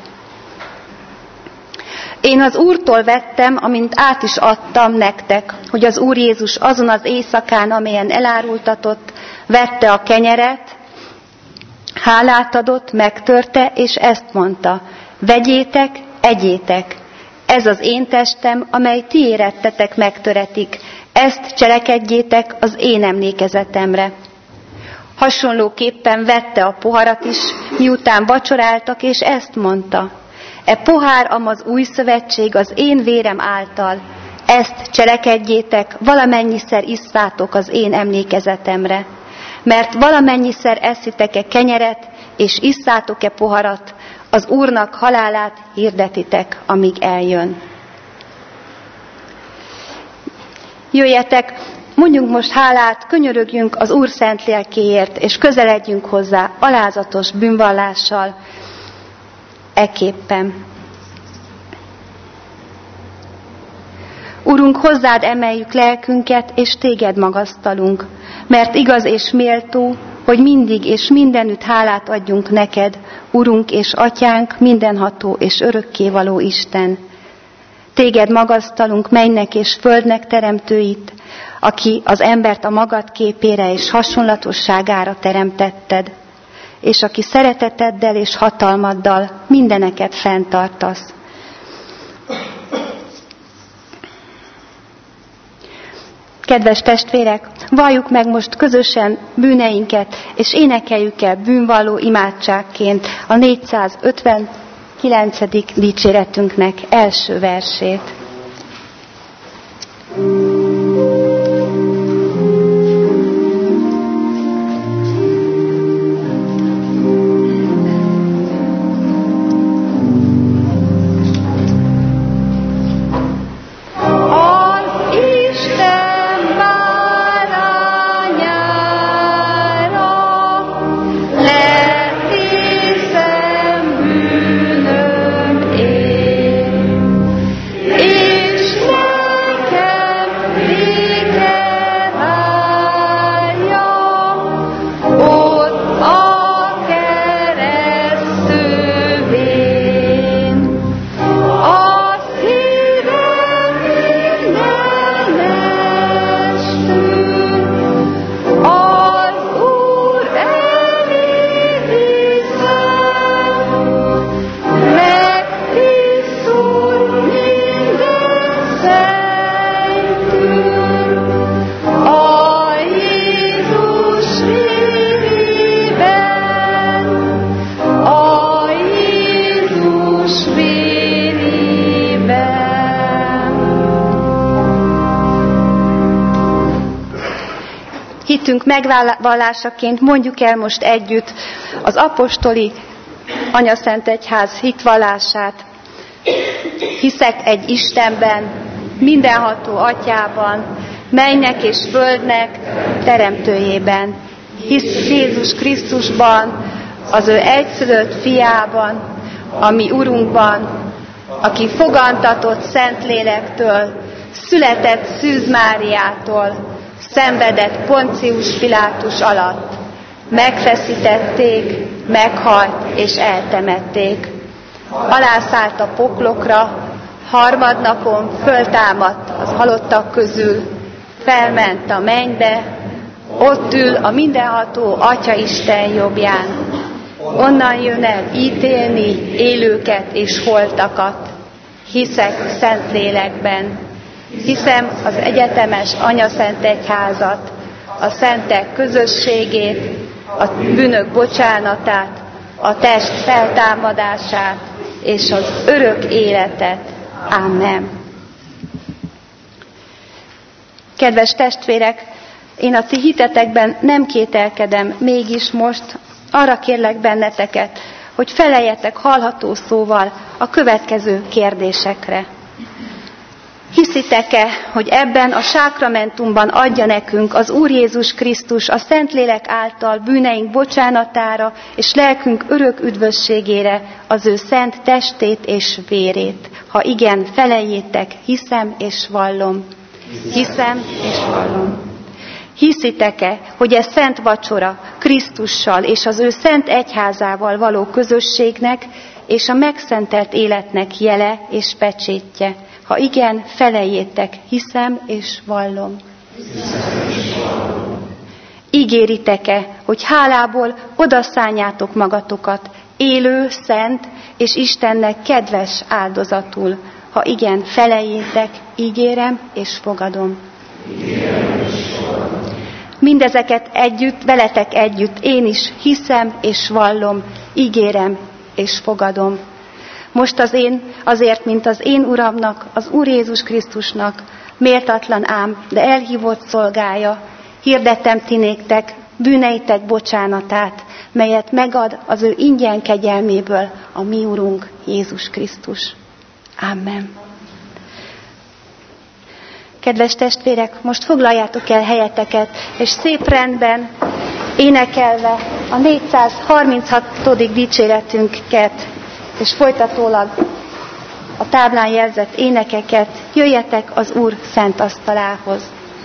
Én az Úrtól vettem, amint át is adtam nektek, hogy az Úr Jézus azon az éjszakán, amelyen elárultatott, vette a kenyeret, hálát adott, megtörte, és ezt mondta: vegyétek, egyétek, ez az én testem, amely ti érettetek megtöretik, ezt cselekedjétek az én emlékezetemre. Hasonlóképpen vette a poharat is, miután vacsoráltak, és ezt mondta: e pohár amaz új szövetség az én vérem által, ezt cselekedjétek, valamennyiszer isszátok az én emlékezetemre. Mert valamennyiszer eszitek-e kenyeret, és isszátok-e poharat, az Úrnak halálát hirdetitek, amíg eljön. Jöjjetek, mondjunk most hálát, könyörögjünk az Úr szent lelkéért, és közeledjünk hozzá alázatos bűnvallással ekképpen. Urunk, hozzád emeljük lelkünket, és téged magasztalunk, mert igaz és méltó, hogy mindig és mindenütt hálát adjunk neked, Urunk és Atyánk, mindenható és örökkévaló Isten. Téged magasztalunk, mennek és földnek teremtőit, aki az embert a magad képére és hasonlatosságára teremtetted, és aki szereteteddel és hatalmaddal mindeneket fenntartasz. Kedves testvérek, valljuk meg most közösen bűneinket, és énekeljük el bűnvalló imádságként a 459. dicséretünknek első versét. Hitünk megvallásaként mondjuk el most együtt az apostoli Anyaszent Egyház hitvallását. Hiszek egy Istenben, mindenható Atyában, mennek és földnek teremtőjében. Hisz Jézus Krisztusban, az ő egyszülött fiában, a mi Urunkban, aki fogantatott Szentlélektől, született Szűz Máriától, szenvedett Poncius Pilátus alatt. Megfeszítették, meghalt és eltemették. Alászállt a poklokra, harmadnapon föltámadt az halottak közül, felment a mennybe, ott ül a mindenható Atya Isten jobbján. Onnan jön el ítélni élőket és holtakat. Hiszek Szentlélekben. Hiszem az egyetemes Anyaszent Egyházat, a szentek közösségét, a bűnök bocsánatát, a test feltámadását és az örök életet. Amen. Kedves testvérek, én a ti hitetekben nem kételkedem, mégis most arra kérlek benneteket, hogy feleljetek hallható szóval a következő kérdésekre. Hiszitek-e, hogy ebben a sákramentumban adja nekünk az Úr Jézus Krisztus a Szentlélek által bűneink bocsánatára és lelkünk örök üdvösségére az ő szent testét és vérét? Ha igen, feleljétek, hiszem és vallom. Hiszem és vallom. Hiszitek-e, hogy ez szent vacsora Krisztussal és az ő szent egyházával való közösségnek és a megszentelt életnek jele és pecsétje? Ha igen, feleljétek, hiszem és vallom. Ígéritek-e, hogy hálából odaszánjátok magatokat élő, szent és Istennek kedves áldozatul? Ha igen, feleljétek, ígérem és fogadom. Mindezeket együtt, veletek együtt én is hiszem és vallom, ígérem és fogadom. Most azért, mint az én Uramnak, az Úr Jézus Krisztusnak, méltatlan ám, de elhívott szolgája, hirdettem ti néktek bűneitek bocsánatát, melyet megad az ő ingyen kegyelméből a mi Urunk Jézus Krisztus. Amen. Kedves testvérek, most foglaljátok el helyeteket, és szép rendben énekelve a 436. dicséretünket, és folytatólag a táblán jelzett énekeket, jöjjetek az Úr szent asztalához.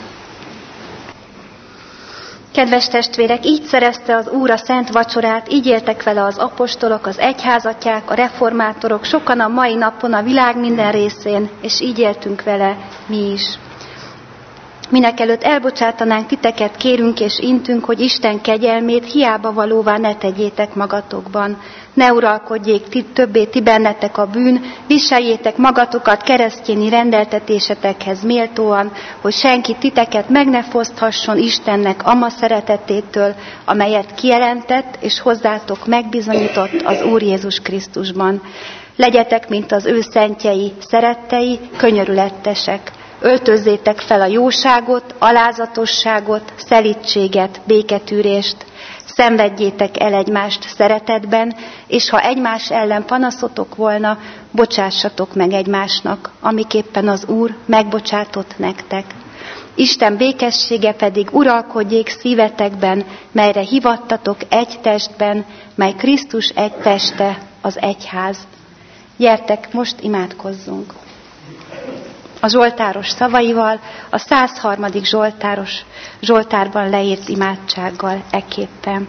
Kedves testvérek, így szerezte az Úr a szent vacsorát, így éltek vele az apostolok, az egyházatják, a reformátorok, sokan a mai napon a világ minden részén, és így éltünk vele mi is. Mindenekelőtt elbocsátanánk titeket, kérünk és intünk, hogy Isten kegyelmét hiába valóvá ne tegyétek magatokban. Ne uralkodjék többé ti bennetek a bűn, viseljétek magatokat keresztjéni rendeltetésetekhez méltóan, hogy senki titeket meg ne foszthasson Istennek ama szeretetétől, amelyet kijelentett és hozzátok megbizonyított az Úr Jézus Krisztusban. Legyetek, mint az ő szentjei, szerettei, könyörületesek. Öltözzétek fel a jóságot, alázatosságot, szelídséget, béketűrést. Szenvedjétek el egymást szeretetben, és ha egymás ellen panaszotok volna, bocsássatok meg egymásnak, amiképpen az Úr megbocsátott nektek. Isten békessége pedig uralkodjék szívetekben, melyre hivattatok egy testben, mely Krisztus egy teste, az egyház. Gyertek, most imádkozzunk! A zsoltáros szavaival, a 103. zsoltárban leírt imádsággal ekképpen.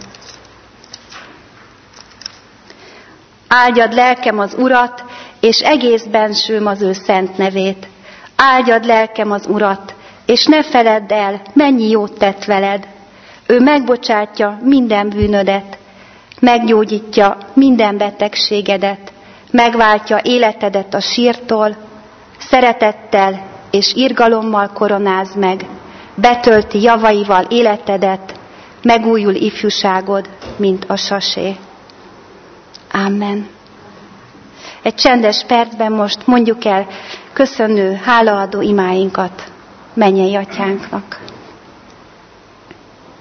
Áldjad lelkem az Urat, és egész bensőm az ő szent nevét. Áldjad lelkem az Urat, és ne feledd el, mennyi jót tett veled. Ő megbocsátja minden bűnödet, meggyógyítja minden betegségedet, megváltja életedet a sírtól, szeretettel és irgalommal koronáz meg, betölti javaival életedet, megújul ifjúságod, mint a sasé. Amen. Egy csendes percben most mondjuk el köszönő, hálaadó imáinkat mennyei atyánknak.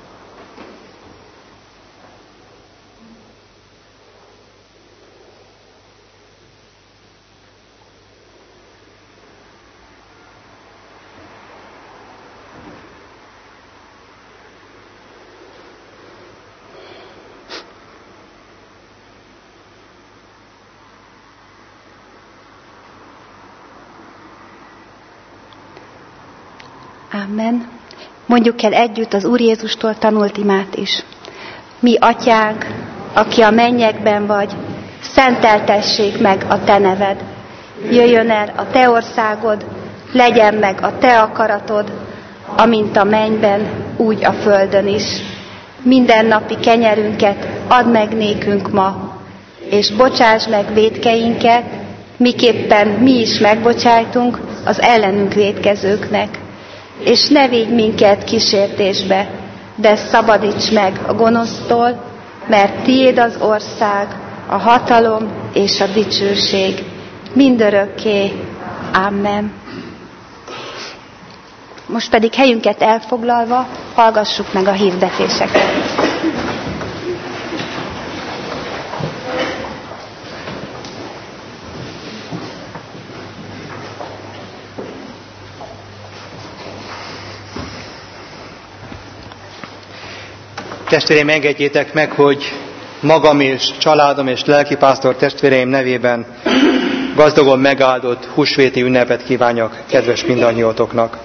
Amen. Mondjuk el együtt az Úr Jézustól tanult imát is. Mi atyánk, aki a mennyekben vagy, szenteltessék meg a te neved. Jöjjön el a te országod, legyen meg a te akaratod, amint a mennyben, úgy a földön is. Mindennapi kenyerünket add meg nékünk ma, és bocsáss meg vétkeinket, miképpen mi is megbocsájtunk az ellenünk vétkezőknek. És ne védj minket kísértésbe, de szabadíts meg a gonosztól, mert tiéd az ország, a hatalom és a dicsőség mindörökké. Amen. Most pedig helyünket elfoglalva hallgassuk meg a hirdetéseket. Testvéreim, engedjétek meg, hogy magam és családom és lelkipásztor testvéreim nevében gazdagon megáldott húsvéti ünnepet kívánjak kedves mindannyiótoknak.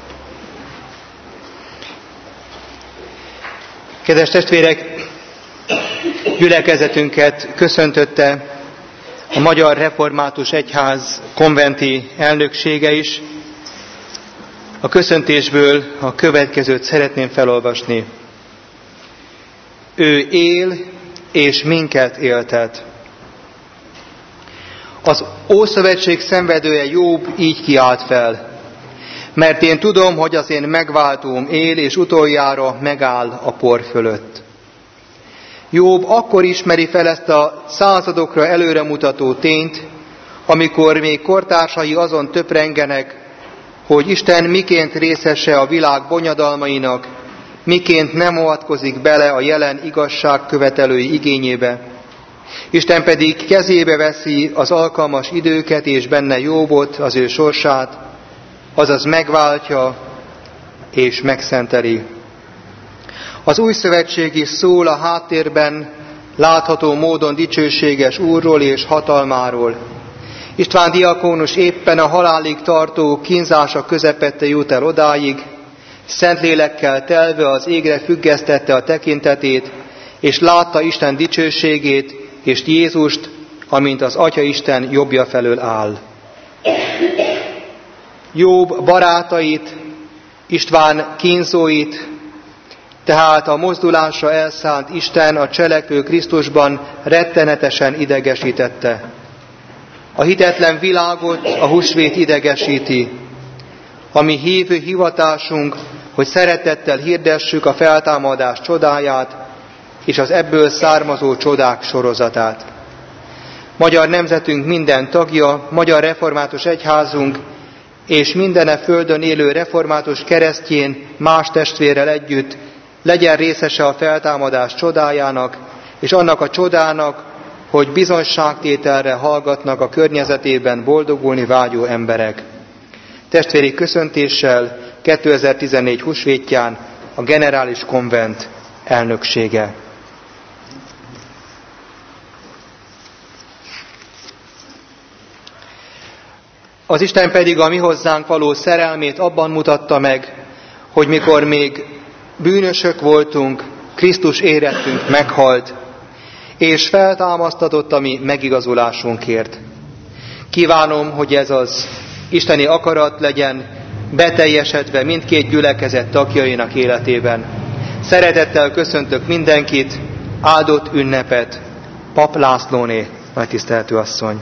Kedves testvérek, gyülekezetünket köszöntötte a Magyar Református Egyház konventi elnöksége is. A köszöntésből a következőt szeretném felolvasni. Ő él, és minket éltet. Az Ószövetség szenvedője Jobb így kiált fel. Mert én tudom, hogy az én megváltóm él, és utoljára megáll a por fölött. Jobb akkor ismeri fel ezt a századokra előremutató tényt, amikor még kortársai azon töprengenek, hogy Isten miként részese a világ bonyodalmainak, miként nem avatkozik bele a jelen igazság követelői igényébe. Isten pedig kezébe veszi az alkalmas időket és benne Jobbot, az ő sorsát, azaz megváltja és megszenteli. Az új szövetség is szól a háttérben látható módon dicsőséges Úrról és hatalmáról. István diakónus éppen a halálig tartó kínzása közepette jut el odáig, Szentlélekkel telve az égre függesztette a tekintetét, és látta Isten dicsőségét, és Jézust, amint az Atya Isten jobbja felől áll. Jobb barátait, István kínzóit, tehát a mozdulásra elszánt Isten a cselekvő Krisztusban rettenetesen idegesítette. A hitetlen világot a húsvét idegesíti. A mi hívő hivatásunk, hogy szeretettel hirdessük a feltámadás csodáját és az ebből származó csodák sorozatát. Magyar nemzetünk minden tagja, Magyar Református Egyházunk és mindene földön élő református keresztjén más testvérrel együtt legyen részese a feltámadás csodájának, és annak a csodának, hogy bizonyságtételre hallgatnak a környezetében boldogulni vágyó emberek. Testvéri köszöntéssel 2014 húsvétján a Generális Konvent elnöksége. Az Isten pedig a mi hozzánk való szerelmét abban mutatta meg, hogy mikor még bűnösök voltunk, Krisztus érettünk meghalt, és feltámasztatott a mi megigazulásunkért. Kívánom, hogy ez az isteni akarat legyen beteljesedve mindkét gyülekezet tagjainak életében. Szeretettel köszöntök mindenkit, áldott ünnepet, Pap Lászlóné, nagytiszteltő asszony.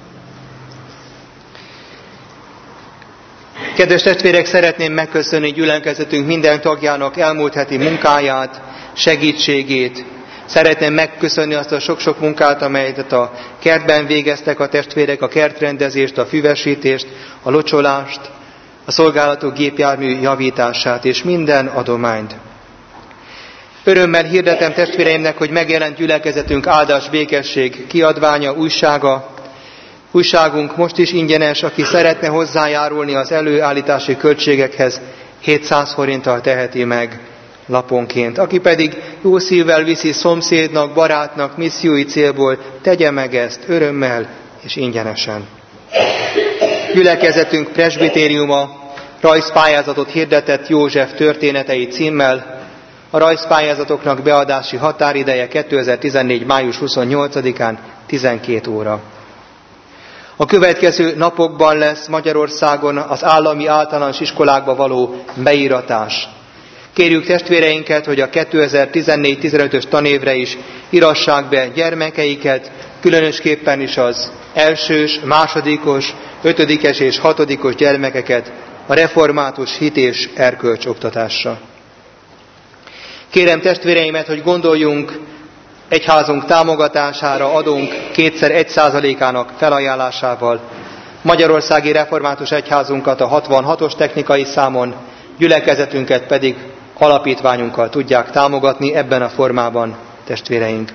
Kedves testvérek, szeretném megköszönni gyülekezetünk minden tagjának elmúlt heti munkáját, segítségét. Szeretném megköszönni azt a sok-sok munkát, amelyet a kertben végeztek a testvérek, a kertrendezést, a füvesítést, a locsolást, a szolgálatok gépjármű javítását és minden adományt. Örömmel hirdetem testvéreimnek, hogy megjelent gyülekezetünk áldás békesség kiadványa, újsága. Újságunk most is ingyenes, aki szeretne hozzájárulni az előállítási költségekhez, 700 forinttal teheti meg laponként. Aki pedig jó szívvel viszi szomszédnak, barátnak, missziói célból, tegye meg ezt örömmel és ingyenesen. Gyülekezetünk presbitériuma rajzpályázatot hirdetett József történetei címmel. A rajzpályázatoknak beadási határideje 2014. május 28-án 12 óra. A következő napokban lesz Magyarországon az állami általános iskolákba való beíratás. Kérjük testvéreinket, hogy a 2014-15-ös tanévre is írassák be gyermekeiket, különösképpen is az elsős, másodikos, ötödikes és hatodikos gyermekeket a református hit és erkölcs oktatásra. Kérem testvéreimet, hogy gondoljunk egyházunk támogatására adunk 2x1%-ának felajánlásával. Magyarországi Református Egyházunkat a 66-os technikai számon, gyülekezetünket pedig alapítványunkkal tudják támogatni ebben a formában, testvéreink.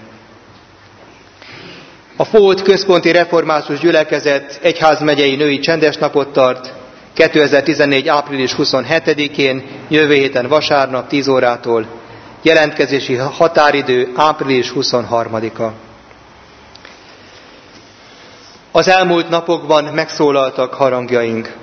A Folt Központi Református Gyülekezet egyházmegyei női csendesnapot tart 2014. április 27-én, jövő héten vasárnap 10 órától, jelentkezési határidő április 23-a. Az elmúlt napokban megszólaltak harangjaink.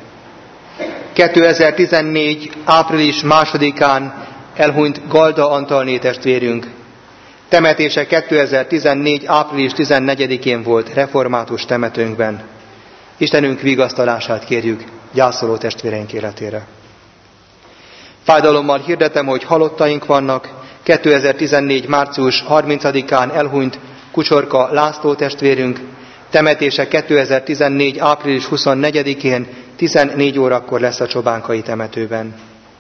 2014. április 2-án elhunyt Galda Antalné testvérünk. Temetése 2014. április 14-én volt református temetőnkben. Istenünk vigasztalását kérjük gyászoló testvéreink életére. Fájdalommal hirdetem, hogy halottaink vannak. 2014. március 30-án elhunyt Kucsorka László testvérünk. Temetése 2014. április 24-én 14 órakor lesz a Csobánkai temetőben.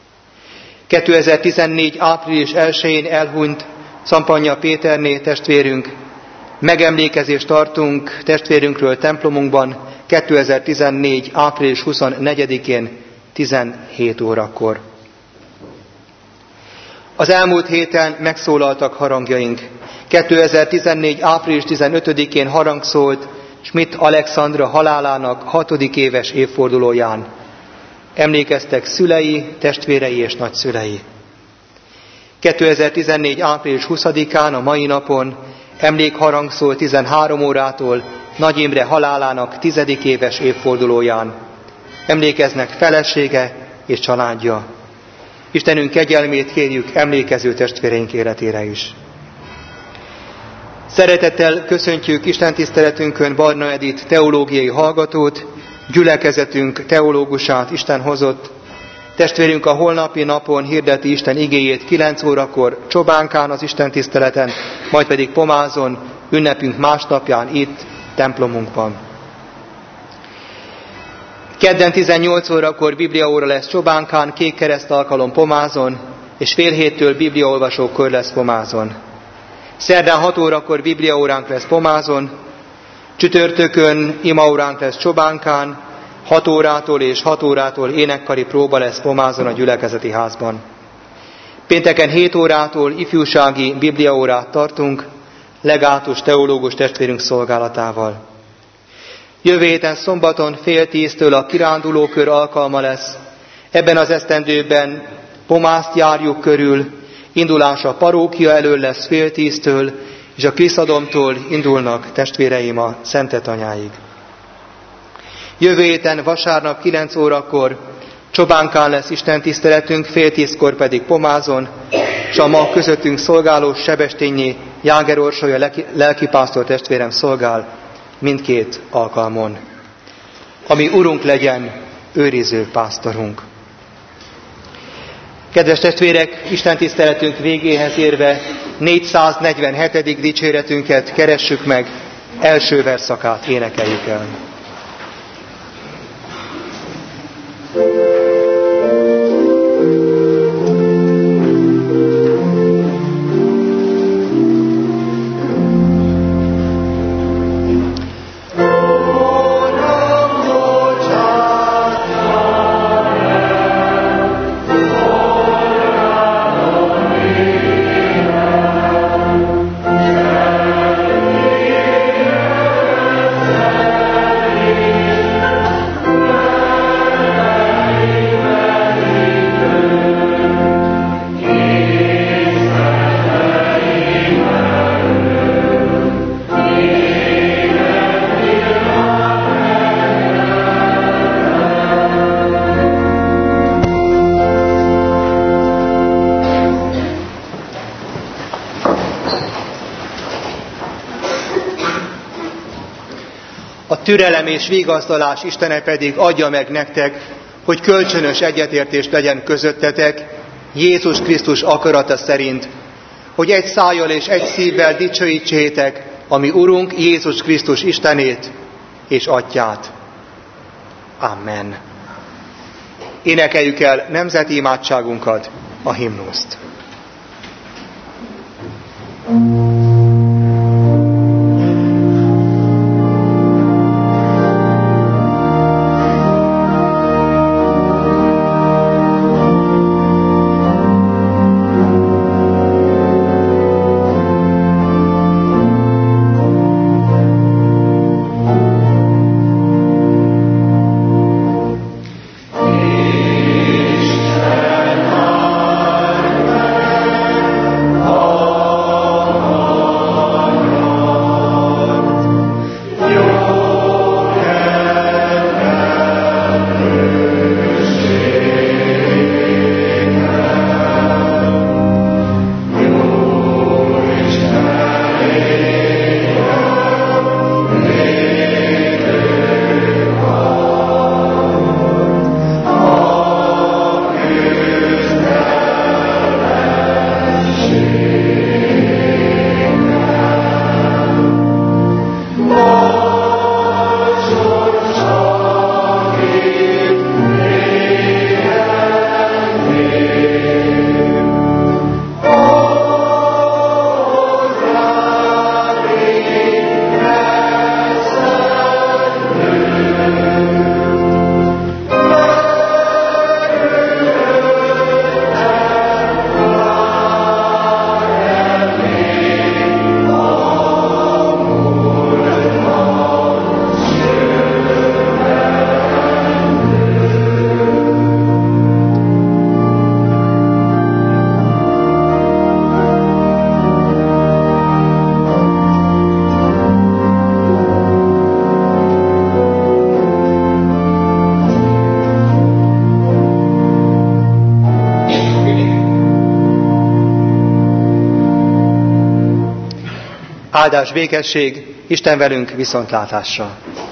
2014. április 1-én elhunyt Szampanya Péterné testvérünk. Megemlékezést tartunk testvérünkről templomunkban 2014. április 24-én 17 órakor. Az elmúlt héten megszólaltak harangjaink. 2014. április 15-én harang szólt Schmidt Alexandra halálának 6. éves évfordulóján. Emlékeztek szülei, testvérei és nagyszülei. 2014. április 20-án, a mai napon emlékharang szól 13 órától Nagy Imre halálának 10. éves évfordulóján. Emlékeznek felesége és családja. Istenünk kegyelmét kérjük emlékező testvéreink életére is. Szeretettel köszöntjük istentiszteletünkön Barna Edith teológiai hallgatót, gyülekezetünk teológusát, Isten hozott. Testvérünk a holnapi napon hirdeti Isten igéjét 9 órakor Csobánkán az istentiszteleten, majd pedig Pomázon, ünnepünk másnapján itt, templomunkban. Kedden 18 órakor bibliaóra lesz Csobánkán, Kékkereszt alkalom Pomázon, és fél héttől bibliaolvasókör lesz Pomázon. Szerdán 6 órakor bibliaóránk lesz Pomázon, csütörtökön imaóránk lesz Csobánkán, 6 órától és 6 órától énekkari próba lesz Pomázon a gyülekezeti házban. Pénteken 7 órától ifjúsági bibliaórát tartunk, legátus teológus testvérünk szolgálatával. Jövő héten szombaton 9:30 a kirándulókör alkalma lesz. Ebben az esztendőben Pomázt járjuk körül, indulás a parókia elől lesz 9:30, és a Kriszadomtól indulnak testvéreim a Szentetanyáig. Jövő héten vasárnap 9 órakor Csobánkán lesz istentiszteletünk, 9:30 pedig Pomázon, és a ma közöttünk szolgáló Sebestényi Jáger Orsolya lelkipásztor testvérem szolgál mindkét alkalmon. Ami Urunk legyen, őriző pásztorunk. Kedves testvérek, istentiszteletünk végéhez érve 447. dicséretünket keressük meg, első verszakát énekeljük el. a türelem és vigasztalás Istene pedig adja meg nektek, hogy kölcsönös egyetértés legyen közöttetek, Jézus Krisztus akarata szerint, hogy egy szájjal és egy szívvel dicsőítsétek a mi Urunk Jézus Krisztus Istenét és Atyát. Amen. Énekeljük el nemzeti imádságunkat, a himnuszt. Áldás, békesség, Isten velünk, viszontlátásra!